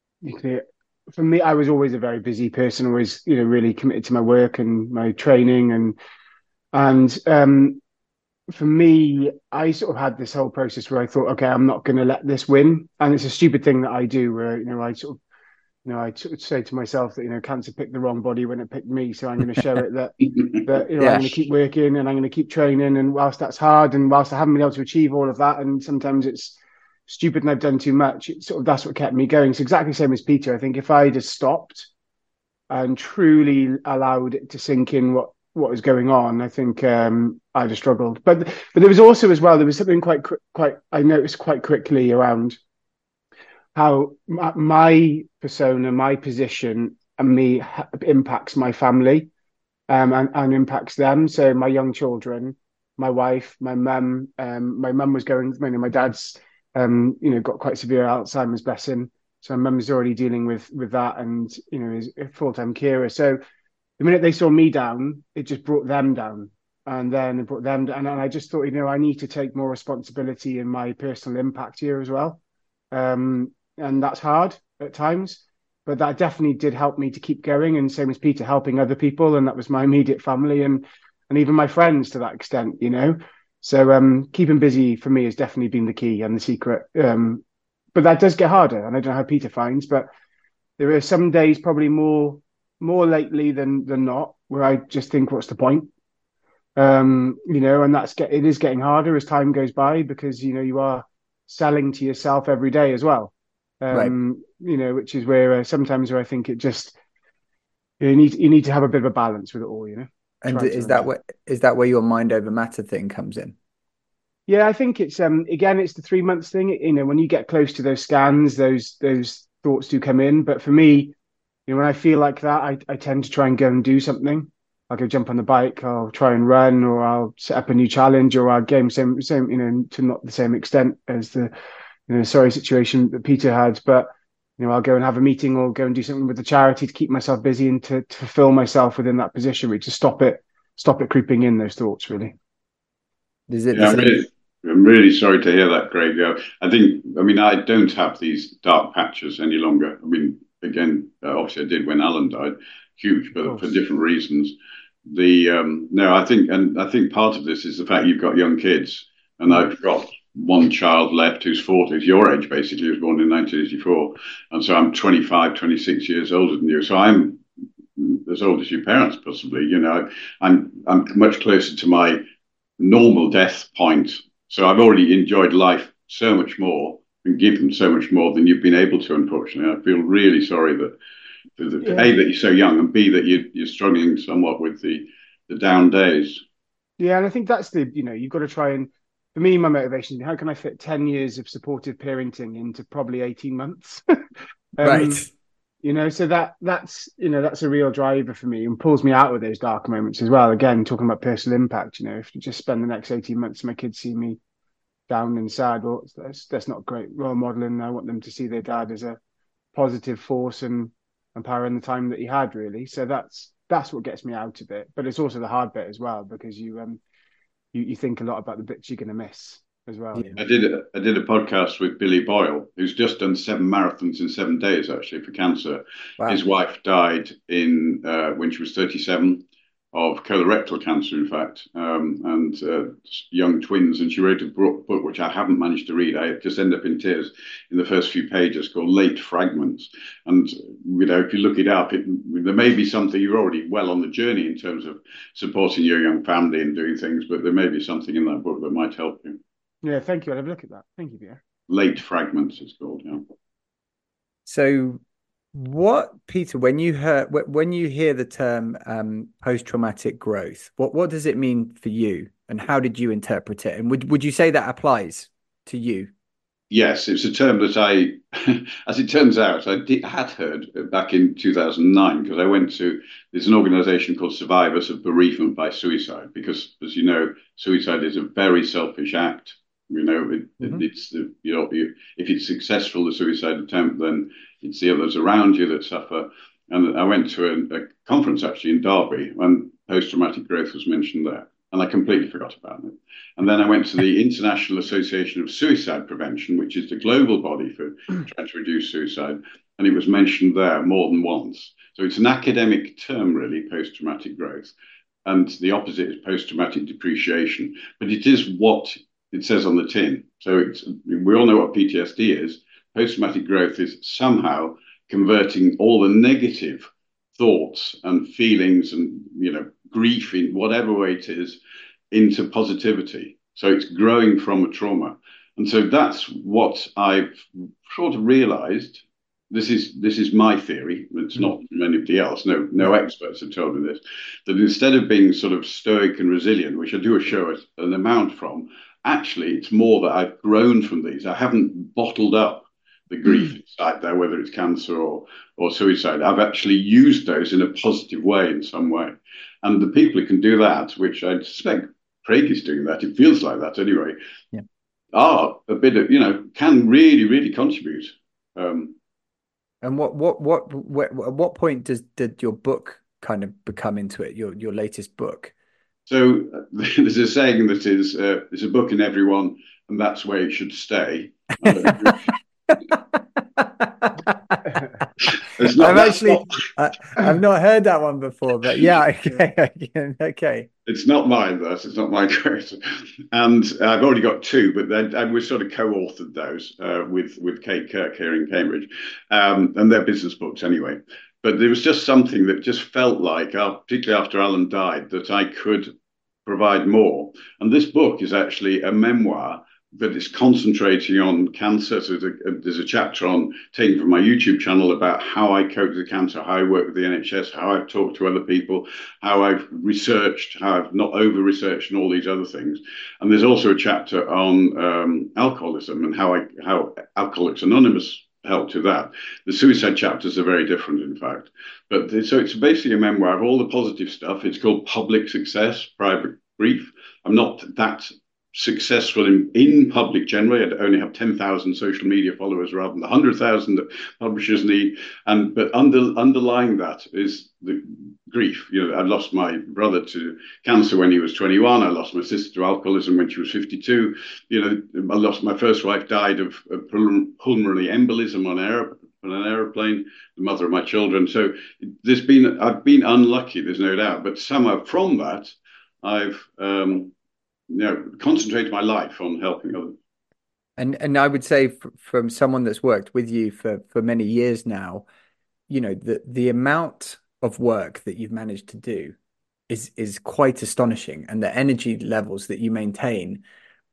for me, I was always a very busy person, always, you know, really committed to my work and my training. And, and um, for me, I sort of had this whole process where I thought, okay, I'm not going to let this win. And it's a stupid thing that I do where, you know, I sort of, you know, I sort of say to myself that, you know, cancer picked the wrong body when it picked me. So I'm going to show it that, that you know, yeah. I'm going to keep working and I'm going to keep training. And whilst that's hard and whilst I haven't been able to achieve all of that, and sometimes it's stupid and I've done too much, it's sort of, that's what kept me going. It's exactly the same as Peter. I think if I just stopped and truly allowed it to sink in what, what was going on, I think um, I'd have struggled. But, but there was also as well, there was something quite, quite, I noticed quite quickly around how my persona, my position, and me impacts my family, um, and, and impacts them. So my young children, my wife, my mum. Um, my mum was going. You know, my dad's, um, you know, got quite severe Alzheimer's, bless him. So my mum's already dealing with with that, and you know, is a full time carer. So the minute they saw me down, it just brought them down, and then it brought them down. And I just thought, you know, I need to take more responsibility in my personal impact here as well. Um, And that's hard at times, but that definitely did help me to keep going. And same as Peter, helping other people. And that was my immediate family and and even my friends to that extent, you know. So um, keeping busy for me has definitely been the key and the secret. Um, but that does get harder. And I don't know how Peter finds, but there are some days probably more more lately than than not where I just think, what's the point? Um, you know, and that's get it is getting harder as time goes by because, you know, you are selling to yourself every day as well. Um, right. You know, which is where uh, sometimes where I think it just you need you need to have a bit of a balance with it all, you know. And is that what is that where your mind over matter thing comes in? Yeah, I think it's um again it's the three months thing. You know, when you get close to those scans, those those thoughts do come in. But for me, you know, when I feel like that, I I tend to try and go and do something. I'll go jump on the bike, I'll try and run, or I'll set up a new challenge, or I'll game same same you know to not the same extent as the. You know, sorry situation that Peter had, but you know, I'll go and have a meeting or go and do something with the charity to keep myself busy and to, to fulfill myself within that position, which to stop it, stop it creeping in those thoughts. Really, is it? Yeah, I'm really, I'm really sorry to hear that, Craig. Yeah, I think, I mean, I don't have these dark patches any longer. I mean, again, uh, obviously, I did when Alan died, huge, but for different reasons. The um, no, I think, and I think part of this is the fact you've got young kids, and mm-hmm. I've got one child left who's forty, who's your age basically, was born in nineteen eighty-four. And so I'm twenty-five, twenty-six years older than you. So I'm as old as your parents, possibly. You know, I'm I'm much closer to my normal death point. So I've already enjoyed life so much more and given so much more than you've been able to, unfortunately. I feel really sorry that The, the, Yeah. A, that you're so young, and B, that you, you're struggling somewhat with the, the down days. Yeah, and I think that's the, you know, you've got to try and, for me, my motivation is how can I fit ten years of supportive parenting into probably eighteen months? um, Right. You know, so that that's, you know, that's a real driver for me and pulls me out of those dark moments as well. Again, talking about personal impact, you know, if you just spend the next eighteen months, my kids see me down and sad, well, that's, that's not great role modeling. I want them to see their dad as a positive force and, and power in the time that he had, really. So that's, that's what gets me out of it. But it's also the hard bit as well, because you, um, you, you think a lot about the bits you're going to miss as well. Yeah. I did a, I did a podcast with Billy Boyle, who's just done seven marathons in seven days, actually, for cancer. Wow. His wife died in uh, when she was thirty-seven of colorectal cancer, in fact, um, and uh, young twins. And she wrote a book, book, which I haven't managed to read. I just end up in tears in the first few pages, called Late Fragments. And, you know, if you look it up, it, there may be something, you're already well on the journey in terms of supporting your young family and doing things, but there may be something in that book that might help you. Yeah, thank you. I'll have a look at that. Thank you, Pierre. Late Fragments, it's called, yeah. So what, Peter, when you hear when you hear the term um, post-traumatic growth, what what does it mean for you, and how did you interpret it? And would would you say that applies to you? Yes, it's a term that I, as it turns out, I did, had heard back in two thousand nine, because I went to, there's an organization called Survivors of Bereavement by Suicide, because, as you know, suicide is a very selfish act. You know, it, mm-hmm. it's the, you know, you, if it's successful, the suicide attempt, then it's the others around you that suffer. And I went to a, a conference actually in Derby when post-traumatic growth was mentioned there, and I completely forgot about it. And then I went to the International Association of Suicide Prevention, which is the global body for trying to reduce suicide, and it was mentioned there more than once. So it's an academic term, really, post-traumatic growth, and the opposite is post-traumatic depreciation. But it is what it says on the tin. So it's, we all know what P T S D is. Post-traumatic growth is somehow converting all the negative thoughts and feelings and, you know, grief in whatever way it is into positivity. So it's growing from a trauma. And so that's what I've sort of realized. This is this is my theory. It's not from anybody else. No, no experts have told me this. That instead of being sort of stoic and resilient, which I do show an amount from, actually it's more that I've grown from these. I haven't bottled up the grief inside there, whether it's cancer or or suicide. I've actually used those in a positive way in some way. And the people who can do that, which I suspect Craig is doing that, it feels like that anyway, yeah. are a bit of, you know, can really, really contribute. Um, and what, what, what, what, at what point does did your book kind of become into it, your, your latest book? So uh, there's a saying that is, uh, there's a book in everyone, and that's where it should stay. It's not, I've actually, not... I, I've not heard that one before, but yeah, okay, okay. It's not mine, though. It's not my quote, and I've already got two, but then and we sort of co-authored those uh, with with Kate Kirk here in Cambridge, um, and they're business books anyway. But there was just something that just felt like, uh, particularly after Alan died, that I could provide more. And this book is actually a memoir that is concentrating on cancer. So there's a, there's a chapter on taken from my YouTube channel about how I coped with cancer, how I work with the N H S, how I've talked to other people, how I've researched, how I've not over-researched, and all these other things. And there's also a chapter on um, alcoholism and how I how Alcoholics Anonymous helped with that. The suicide chapters are very different, in fact. But so it's basically a memoir of all the positive stuff. It's called Public Success, Private Grief. I'm not that successful in, in public generally. I only have ten thousand social media followers rather than the one hundred thousand that publishers need. And but under, underlying that is the grief. You know, I lost my brother to cancer when he was twenty-one. I lost my sister to alcoholism when she was fifty-two. You know, I lost my first wife, died of, of pulmonary embolism on air. on an aeroplane, the mother of my children. So there's been, I've been unlucky, there's no doubt, but somehow from that, I've um, you know, concentrated my life on helping others. And and I would say f- from someone that's worked with you for, for many years now, you know, the, the amount of work that you've managed to do is, is quite astonishing. And the energy levels that you maintain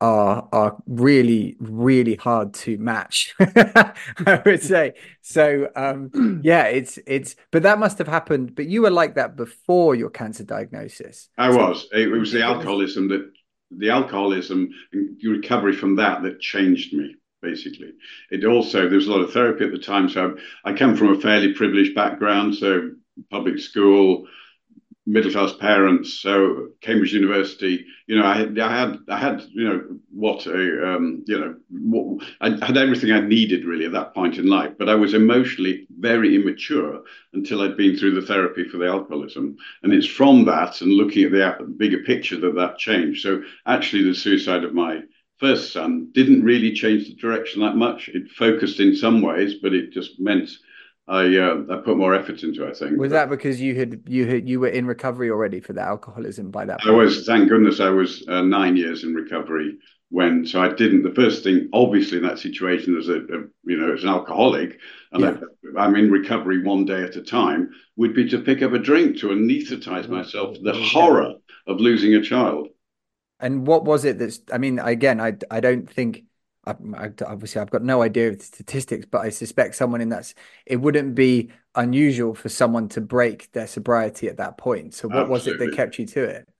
are are really, really hard to match, I would say. So um yeah, it's it's but that must have happened. But you were like that before your cancer diagnosis. I So was. It, it was the alcoholism that the alcoholism and recovery from that that changed me. Basically, it also there was a lot of therapy at the time. So I come from a fairly privileged background, so public school, middle class parents, so Cambridge University. You know, I had, I had, I had, you know, what a, um, you know, what, I had everything I needed really at that point in life. But I was emotionally very immature until I'd been through the therapy for the alcoholism, and it's from that and looking at the bigger picture that that changed. So actually, the suicide of my first son didn't really change the direction that much. It focused in some ways, but it just meant I uh, I put more effort into it, I think. Was that because you had you had you were in recovery already for the alcoholism by that point? I was, thank goodness, I was uh, nine years in recovery when, so I didn't. The first thing, obviously, in that situation, as a, a you know, as an alcoholic, and yeah. I, I'm in recovery one day at a time, would be to pick up a drink to anesthetize myself to the horror of losing a child. And what was it that's, I mean, again, I, I don't think, I, I, obviously I've got no idea of the statistics, but I suspect someone in that, it wouldn't be unusual for someone to break their sobriety at that point. So what Absolutely. was it that kept you to it?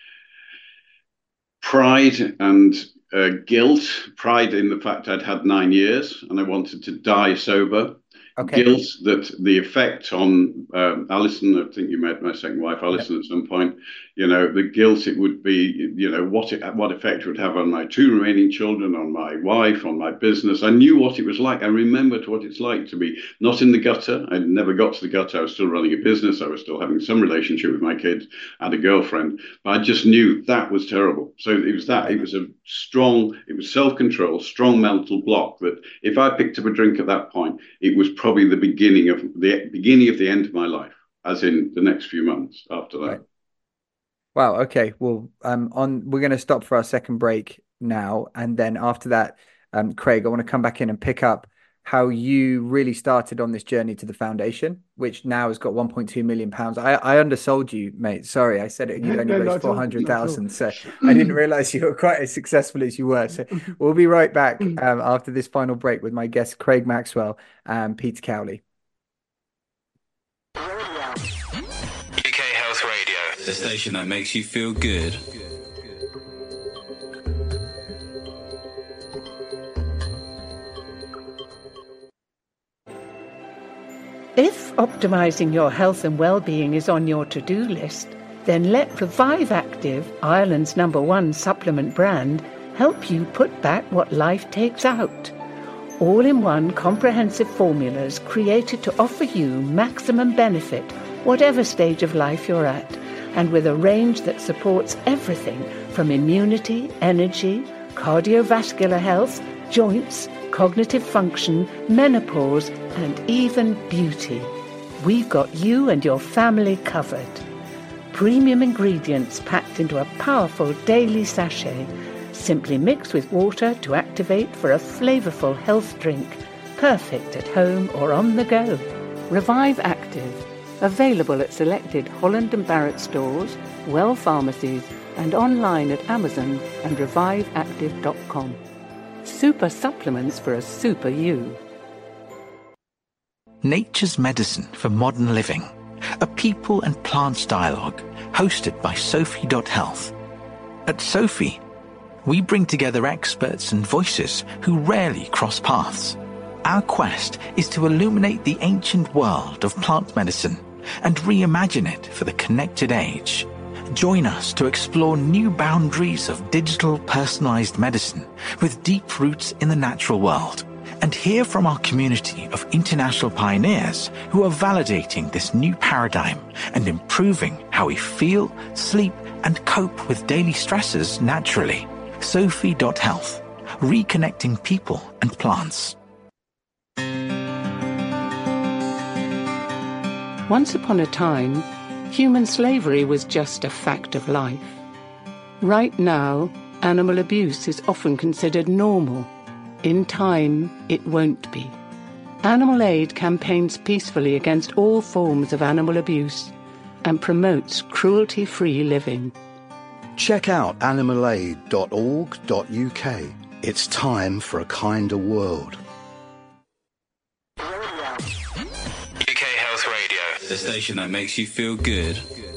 Pride and uh, guilt. Pride in the fact I'd had nine years and I wanted to die sober. Okay. Guilt that the effect on um, Alison, I think you met my second wife, Alison, yep. at some point, you know, the guilt it would be, you know, what it, what effect it would have on my two remaining children, on my wife, on my business. I knew what it was like. I remembered what it's like to be not in the gutter. I never got to the gutter. I was still running a business. I was still having some relationship with my kids. I had a girlfriend. But I just knew that was terrible. So it was that. It was a strong, it was self-control, strong mental block that if I picked up a drink at that point, it was probably the beginning of the beginning of the end of my life, as in the next few months after that. Right. Wow. Okay. Well, um, on we're going to stop for our second break now, and then after that, um, Craig, I want to come back in and pick up how you really started on this journey to the foundation, which now has got one point two million pounds. I, I undersold you, mate. Sorry, I said it. You only raised four hundred thousand, so I didn't realize you were quite as successful as you were. So we'll be right back um, after this final break with my guests, Craig Maxwell and Peter Cowley. U K Health Radio, the station that makes you feel good. If optimising your health and well-being is on your to-do list, then let Revive Active, Ireland's number one supplement brand, help you put back what life takes out. All-in-one comprehensive formulas created to offer you maximum benefit, whatever stage of life you're at, and with a range that supports everything from immunity, energy, cardiovascular health, joints, cognitive function, menopause, and even beauty. We've got you and your family covered. Premium ingredients packed into a powerful daily sachet. Simply mix with water to activate for a flavourful health drink. Perfect at home or on the go. Revive Active. Available at selected Holland and Barrett stores, Well pharmacies, and online at Amazon and revive active dot com. Super supplements for a super you. Nature's Medicine for Modern Living, a people and plants dialogue hosted by Sophie dot health. At Sophie, we bring together experts and voices who rarely cross paths. Our quest is to illuminate the ancient world of plant medicine and reimagine it for the connected age. Join us to explore new boundaries of digital personalized medicine with deep roots in the natural world, and hear from our community of international pioneers who are validating this new paradigm and improving how we feel, sleep, and cope with daily stresses naturally. Sophie dot health, reconnecting people and plants. Once upon a time, human slavery was just a fact of life. Right now, animal abuse is often considered normal. In time, it won't be. Animal Aid campaigns peacefully against all forms of animal abuse and promotes cruelty-free living. Check out animal aid dot org dot U K. It's time for a kinder world. U K Health Radio, the station that makes you feel good.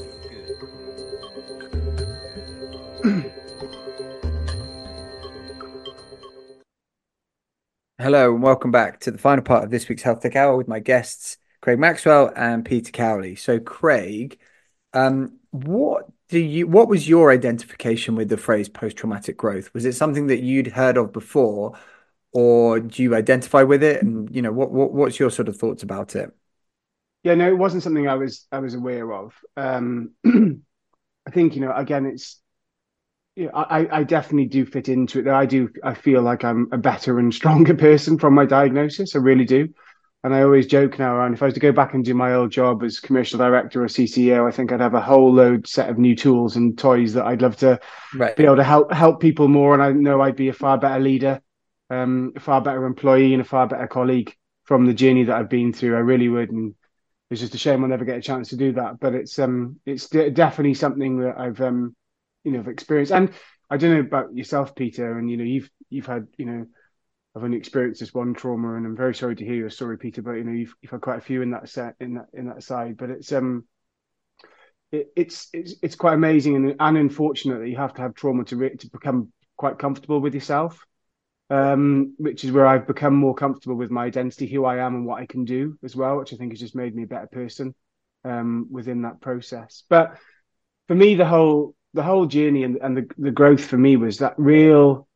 Hello and welcome back to the final part of this week's Health Tech Hour with my guests, Craig Maxwell and Peter Cowley. So, Craig, um, what do you? What was your identification with the phrase post-traumatic growth? Was it something that you'd heard of before, or do you identify with it? And you know, what, what what's your sort of thoughts about it? Yeah, no, it wasn't something I was I was aware of. Um, I think you know, again, it's. Yeah, I, I definitely do fit into it. I do. I feel like I'm a better and stronger person from my diagnosis. I really do. And I always joke now around, if I was to go back and do my old job as commercial director or C C O, I think I'd have a whole load set of new tools and toys that I'd love to right. be able to help help people more. And I know I'd be a far better leader, um, a far better employee and a far better colleague from the journey that I've been through. I really would. And it's just a shame I'll never get a chance to do that. But it's um it's de- definitely something that I've um you know, experienced. And I don't know about yourself, Peter, and, you know, you've, you've had, you know, I've only experienced this one trauma, and I'm very sorry to hear your story, Peter, but, you know, you've, you've had quite a few in that set, in that, in that side, but it's, um, it, it's, it's, it's quite amazing. And, and unfortunately you have to have trauma to, re- to become quite comfortable with yourself, um, which is where I've become more comfortable with my identity, who I am and what I can do as well, which I think has just made me a better person, um, within that process. But for me, the whole, the whole journey and, and the, the growth for me was that real,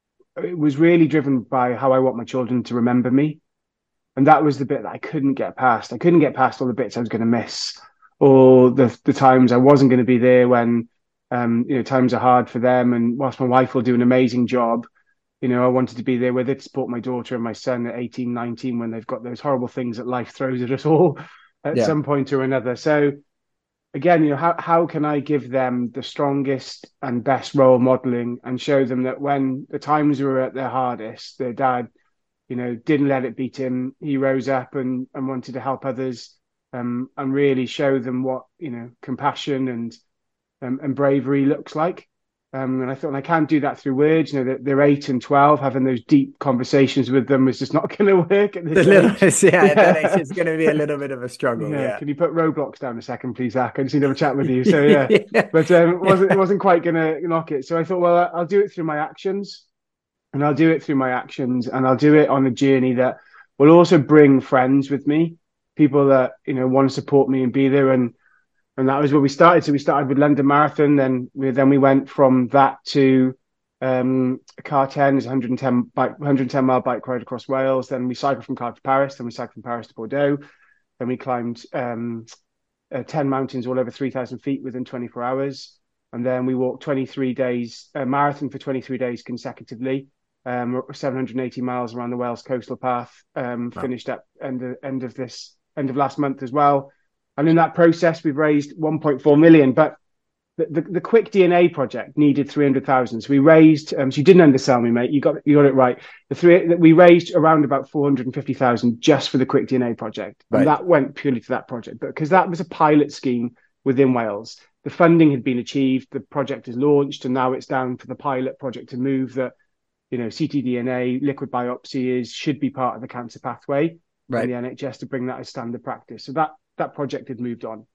it was really driven by how I want my children to remember me. And that was the bit that I couldn't get past. I couldn't get past all the bits I was going to miss, or the the times I wasn't going to be there when, um, you know, times are hard for them. And whilst my wife will do an amazing job, you know, I wanted to be there with it to support my daughter and my son at eighteen, nineteen, when they've got those horrible things that life throws at us all at yeah. some point or another. So, again, you know, how, how can I give them the strongest and best role modeling and show them that when the times were at their hardest, their dad, you know, didn't let it beat him. He rose up and, and wanted to help others, um, and really show them what, you know, compassion and um, and bravery looks like. Um, and I thought, and I can't do that through words. You know, they're, they're eight and twelve. Having those deep conversations with them is just not going to work. At this little, age. yeah, at that age, it's going to be a little bit of a struggle. Yeah. yeah. Can you put Roblox down a second, please, Zach? I just need to have a chat with you. So yeah, yeah. but um, it wasn't it wasn't quite going to knock it. So I thought, well, I'll do it through my actions, and I'll do it through my actions, and I'll do it on a journey that will also bring friends with me, people that, you know, want to support me and be there. And And that was where we started. So we started with London Marathon, then we then we went from that to um, Car ten, is one hundred ten bike, one hundred ten mile bike ride across Wales. Then we cycled from Car to Paris. Then we cycled from Paris to Bordeaux. Then we climbed um, uh, ten mountains, all over three thousand feet within twenty-four hours. And then we walked twenty-three days, a marathon for twenty-three days consecutively, um, seven hundred eighty miles around the Wales coastal path. Um, wow. Finished up end of, end of this end of last month as well. And in that process, we've raised one point four million. But the, the, the Quick D N A project needed three hundred thousand. So we raised, um, so you didn't undersell me, mate. You got you got it right. The three that we raised around about four hundred fifty thousand just for the Quick D N A project. Right. And that went purely to that project. But because that was a pilot scheme within Wales, the funding had been achieved, the project is launched, and now it's down for the pilot project to move that, you know, ctDNA, liquid biopsy is should be part of the cancer pathway. Right. In the N H S to bring that as standard practice. So that that project had moved on.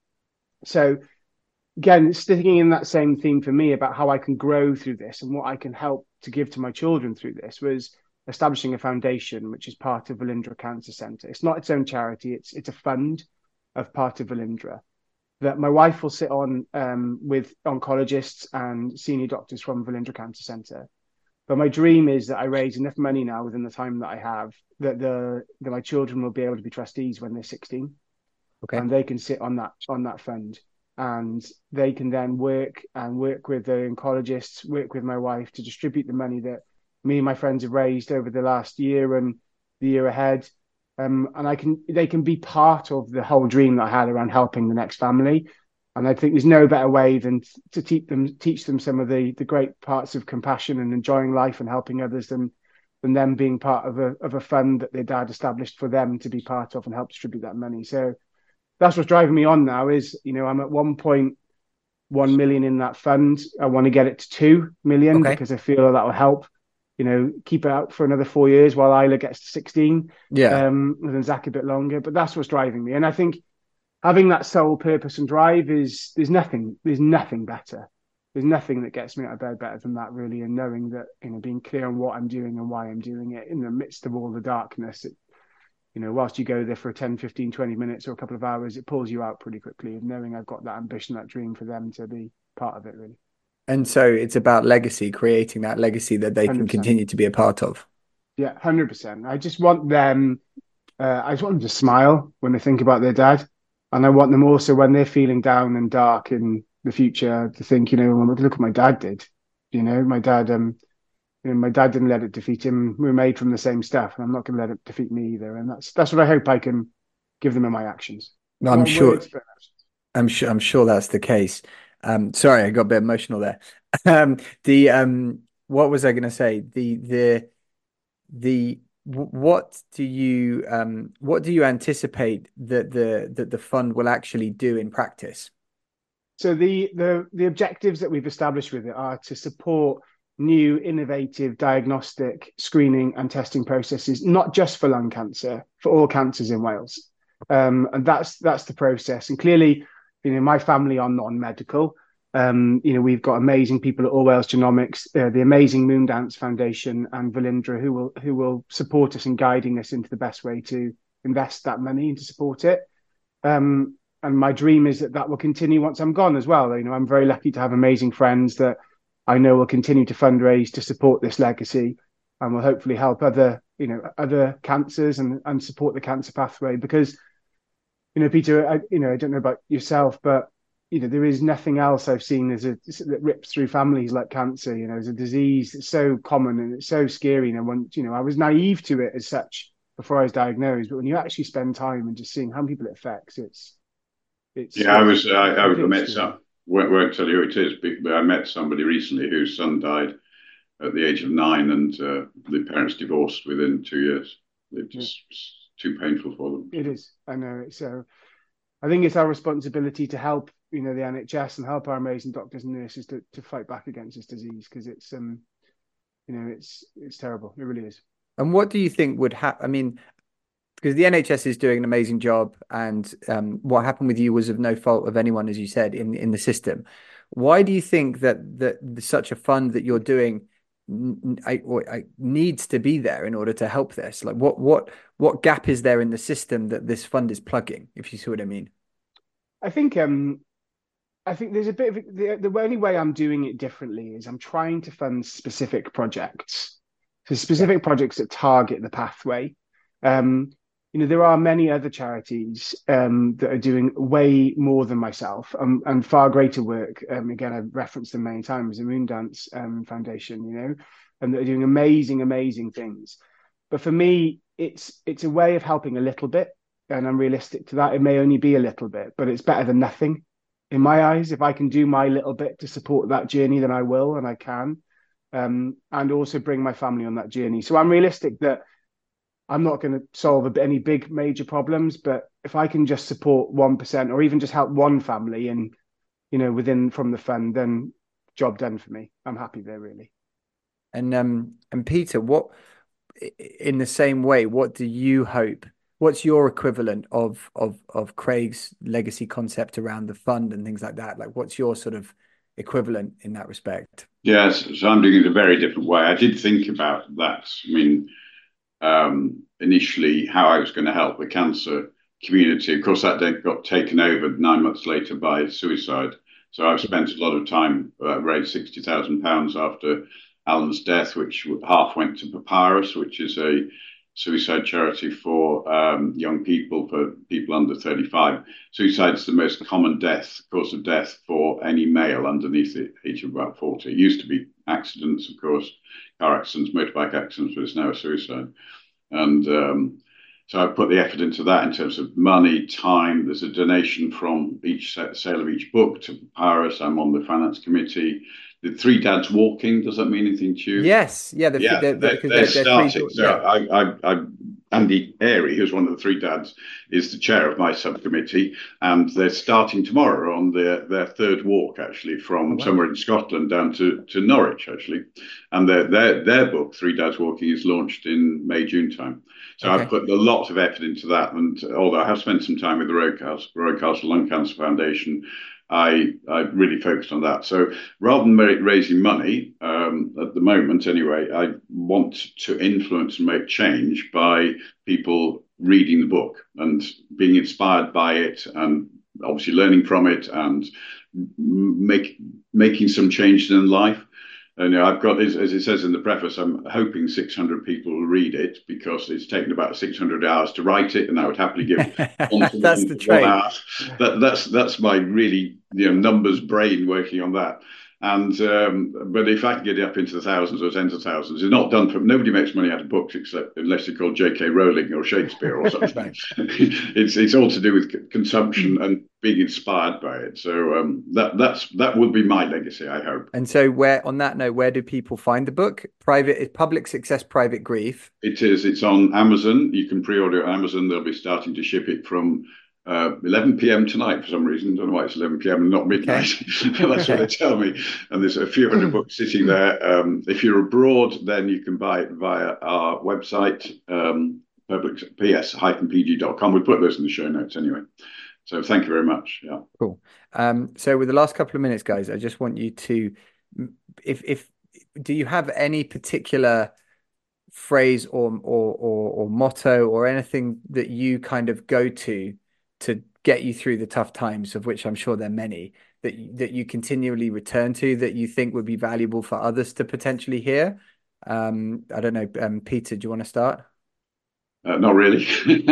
So again, sticking in that same theme for me about how I can grow through this and what I can help to give to my children through this was establishing a foundation, which is part of Velindre Cancer Centre. It's not its own charity. It's it's a fund of part of Velindre that my wife will sit on um, with oncologists and senior doctors from Velindre Cancer Centre. But my dream is that I raise enough money now within the time that I have that the that my children will be able to be trustees when they're sixteen. Okay. And they can sit on that on that fund, and they can then work and work with the oncologists, work with my wife to distribute the money that me and my friends have raised over the last year and the year ahead. Um, and I can they can be part of the whole dream that I had around helping the next family. And I think there's no better way than to teach them teach them some of the the great parts of compassion and enjoying life and helping others than than them being part of a of a fund that their dad established for them to be part of and help distribute that money. So that's what's driving me on now is, you know, I'm at one point one million in that fund. I want to get it to two million Okay. because I feel that will help, you know, keep it out for another four years while Isla gets to sixteen. Yeah. Um, and then Zach a bit longer. But that's what's driving me. And I think having that sole purpose and drive is, there's nothing, there's nothing better. There's nothing that gets me out of bed better than that, really. And knowing that, you know, being clear on what I'm doing and why I'm doing it in the midst of all the darkness, it, you know, whilst you go there for ten, fifteen, twenty minutes or a couple of hours, it pulls you out pretty quickly. And knowing I've got that ambition, that dream for them to be part of it, really. And so it's about legacy, creating that legacy that they one hundred percent. can continue to be a part of. Yeah, one hundred percent. I just want them, uh, I just want them to smile when they think about their dad. And I want them also, when they're feeling down and dark in the future, to think, you know, look what my dad did. You know, my dad, um, you know, my dad didn't let it defeat him. We were made from the same stuff, and I'm not going to let it defeat me either. And that's that's what I hope I can give them in my actions. I'm Not sure. words, but actions. I'm sure. I'm sure that's the case. Um, sorry, I got a bit emotional there. Um, the um, what was I going to say? The the the what do you um what do you anticipate that the that the fund will actually do in practice? So the the the objectives that we've established with it are to support new innovative diagnostic, screening and testing processes, not just for lung cancer, for all cancers in Wales. Um, and that's that's the process. And clearly, you know, my family are non-medical. Um, you know, we've got amazing people at All Wales Genomics, uh, the amazing Moondance Foundation and Valindra, who will who will support us in guiding us into the best way to invest that money and to support it. Um, and my dream is that that will continue once I'm gone as well. You know, I'm very lucky to have amazing friends that I know will continue to fundraise to support this legacy, and will hopefully help other, you know, other cancers and, and support the cancer pathway. Because, you know, Peter, I, you know, I don't know about yourself, but, you know, there is nothing else I've seen as a, that rips through families like cancer. You know, as a disease that's so common and it's so scary. And when, you know, I was naive to it as such before I was diagnosed, but when you actually spend time and just seeing how many people it affects, it's, it's. Yeah, I was, I, I it's met some, won't, won't tell you who it is, but I met somebody recently whose son died at the age of nine, and uh, the parents divorced within two years. It just was too painful for them. It is. I know. So I think it's our responsibility to help, you know, the N H S and help our amazing doctors and nurses to, to fight back against this disease, because it's, um, you know, it's it's terrible. It really is. And what do you think would happen? I mean, because the N H S is doing an amazing job, and um, what happened with you was of no fault of anyone, as you said, in in the system. Why do you think that that such a fund that you're doing I, or, I, needs to be there in order to help this? Like, what what what gap is there in the system that this fund is plugging? If you see what I mean. I think um, I think there's a bit of the, the only way I'm doing it differently is I'm trying to fund specific projects, so specific yeah. projects that target the pathway. Um, you know, there are many other charities um, that are doing way more than myself um, and far greater work. Um, again, I've referenced them many times, the Moondance um, Foundation, you know, and they're doing amazing, amazing things. But for me, it's it's a way of helping a little bit, and I'm realistic to that. It may only be a little bit, but it's better than nothing in my eyes. If I can do my little bit to support that journey, then I will, and I can, um, and also bring my family on that journey. So I'm realistic that I'm not going to solve any big major problems, but if I can just support one percent or even just help one family and, you know, within from the fund, then job done for me. I'm happy there, really. And um and Peter, what in the same way, what do you hope? What's your equivalent of of of Craig's legacy concept around the fund and things like that? Like, what's your sort of equivalent in that respect? Yes, so I'm doing it a very different way. I did think about that. I mean, Um, initially how I was going to help the cancer community. Of course, that day got taken over nine months later by suicide. So I've spent a lot of time, uh, raised sixty thousand pounds after Alan's death, which half went to Papyrus, which is a suicide charity for um, young people, for people under thirty-five. Suicide is the most common death, cause of death for any male underneath the age of about forty. It used to be accidents, of course, car accidents, motorbike accidents, but it's now a suicide. And um, so I put the effort into that in terms of money, time. There's a donation from each sale of each book to Papyrus. I'm on the finance committee. The Three Dads Walking, does that mean anything to you? Yes, yeah, the, yeah, the, the, they're, they're, they're starting. three, so yeah. I, I, I Andy Airy, who's one of the three dads, is the chair of my subcommittee, and they're starting tomorrow on their, their third walk, actually, from oh, wow. somewhere in Scotland down to, to Norwich, actually. And their, their their book, Three Dads Walking, is launched in May, June time. So okay. I've put a lot of effort into that, and although I have spent some time with the Royal Castle Lung Cancer Foundation, I, I really focused on that. So rather than raising money, um, at the moment anyway, I want to influence and make change by people reading the book and being inspired by it, and obviously learning from it, and make, making some changes in life. And you know, I've got, as it says in the preface, I'm hoping six hundred people will read it, because it's taken about six hundred hours to write it, and I would happily give one that's the trade. That, that's that's my really you know numbers brain working on that. And um, but if I can get it up into the thousands or tens of thousands, it's not done for nobody makes money out of books except unless they're called J K Rowling or Shakespeare or something. it's it's all to do with consumption and being inspired by it. So um, that that's that would be my legacy, I hope. And so, where on that note, where do people find the book? Private, Public Success, Private Grief. It is. It's on Amazon. You can pre-order it on Amazon. They'll be starting to ship it from Uh, eleven p.m. tonight for some reason. Don't know why it's eleven p.m. and not midnight. Okay. That's what they tell me. And there's a few hundred books sitting there. Um, if you're abroad, then you can buy it via our website, um, public p s dash p g dot com. We put those in the show notes anyway. So thank you very much. Yeah. Cool. Um, so with the last couple of minutes, guys, I just want you to, if if do you have any particular phrase or or or, or motto or anything that you kind of go to to get you through the tough times, of which I'm sure there are many, that that you continually return to, that you think would be valuable for others to potentially hear? Um, I don't know, um, Peter, do you want to start? Uh, not really.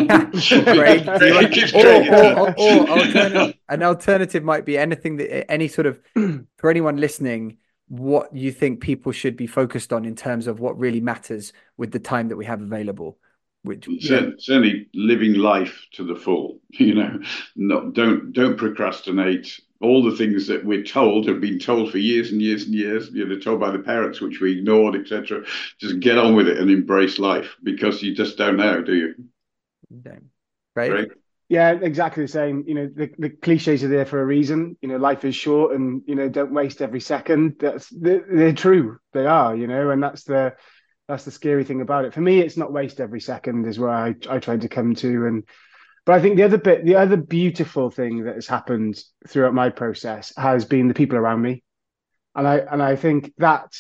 Craig, want, or, or, or, or alternative, an alternative might be anything that any sort of, for anyone listening, what you think people should be focused on in terms of what really matters with the time that we have available. Which, certainly, certainly living life to the full, you know, no, don't don't procrastinate. All the things that we're told have been told for years and years and years, you know, told by the parents, which we ignored, et cetera. Just get on with it and embrace life, because you just don't know, do you? Okay. Right. Right. Yeah, exactly the same. You know, the, the cliches are there for a reason. You know, life is short, and, you know, don't waste every second. That's they're, they're true. They are, you know, and that's the That's the scary thing about it. For me, it's not waste every second is where I, I tried to come to. And but I think the other bit, the other beautiful thing that has happened throughout my process has been the people around me. And I and I think that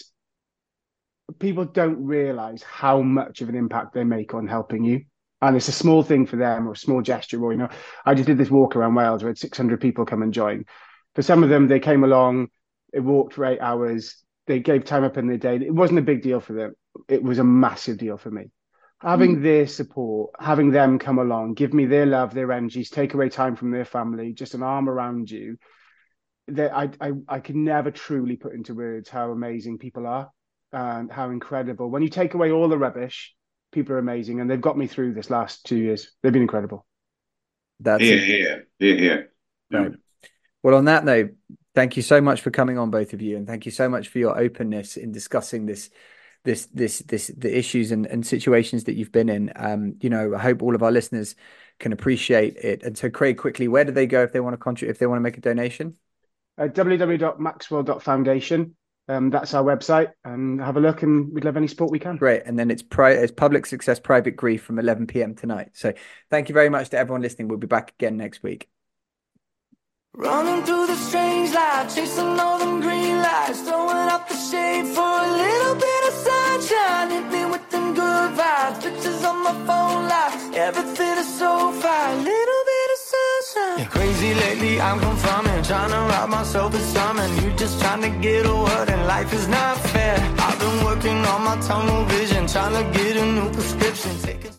people don't realize how much of an impact they make on helping you. And it's a small thing for them, or a small gesture. Or, you know, I just did this walk around Wales where had six hundred people come and join. For some of them, they came along, they walked for eight hours. They gave time up in their day. It wasn't a big deal for them. It was a massive deal for me. Having mm. their support, having them come along, give me their love, their energies, take away time from their family, just an arm around you. That I, I, I can never truly put into words how amazing people are and how incredible. When you take away all the rubbish, people are amazing, and they've got me through this last two years. They've been incredible. That's here, here, here, here. Right. Well, on that note, thank you so much for coming on, both of you, and thank you so much for your openness in discussing this, this, this, this, the issues and, and situations that you've been in. Um, you know, I hope all of our listeners can appreciate it. And so, Craig, quickly, where do they go if they want to contribute, if they want to make a donation? Uh, w w w dot maxwell dot foundation. Um, that's our website, and have a look, and we'd love any support we can. Great. And then it's, pri- it's Public Success, Private Grief from eleven p.m. tonight. So thank you very much to everyone listening. We'll be back again next week. Running through the strange life, chasing all them green lights, throwing up the shade for a little bit of sunshine. Hit me with them good vibes, pictures on my phone life, everything is so fine, little bit of sunshine. Yeah, crazy lately, I'm confirming, trying to rob myself of something. You just trying to get a word, and life is not fair. I've been working on my tunnel vision, trying to get a new prescription. Take a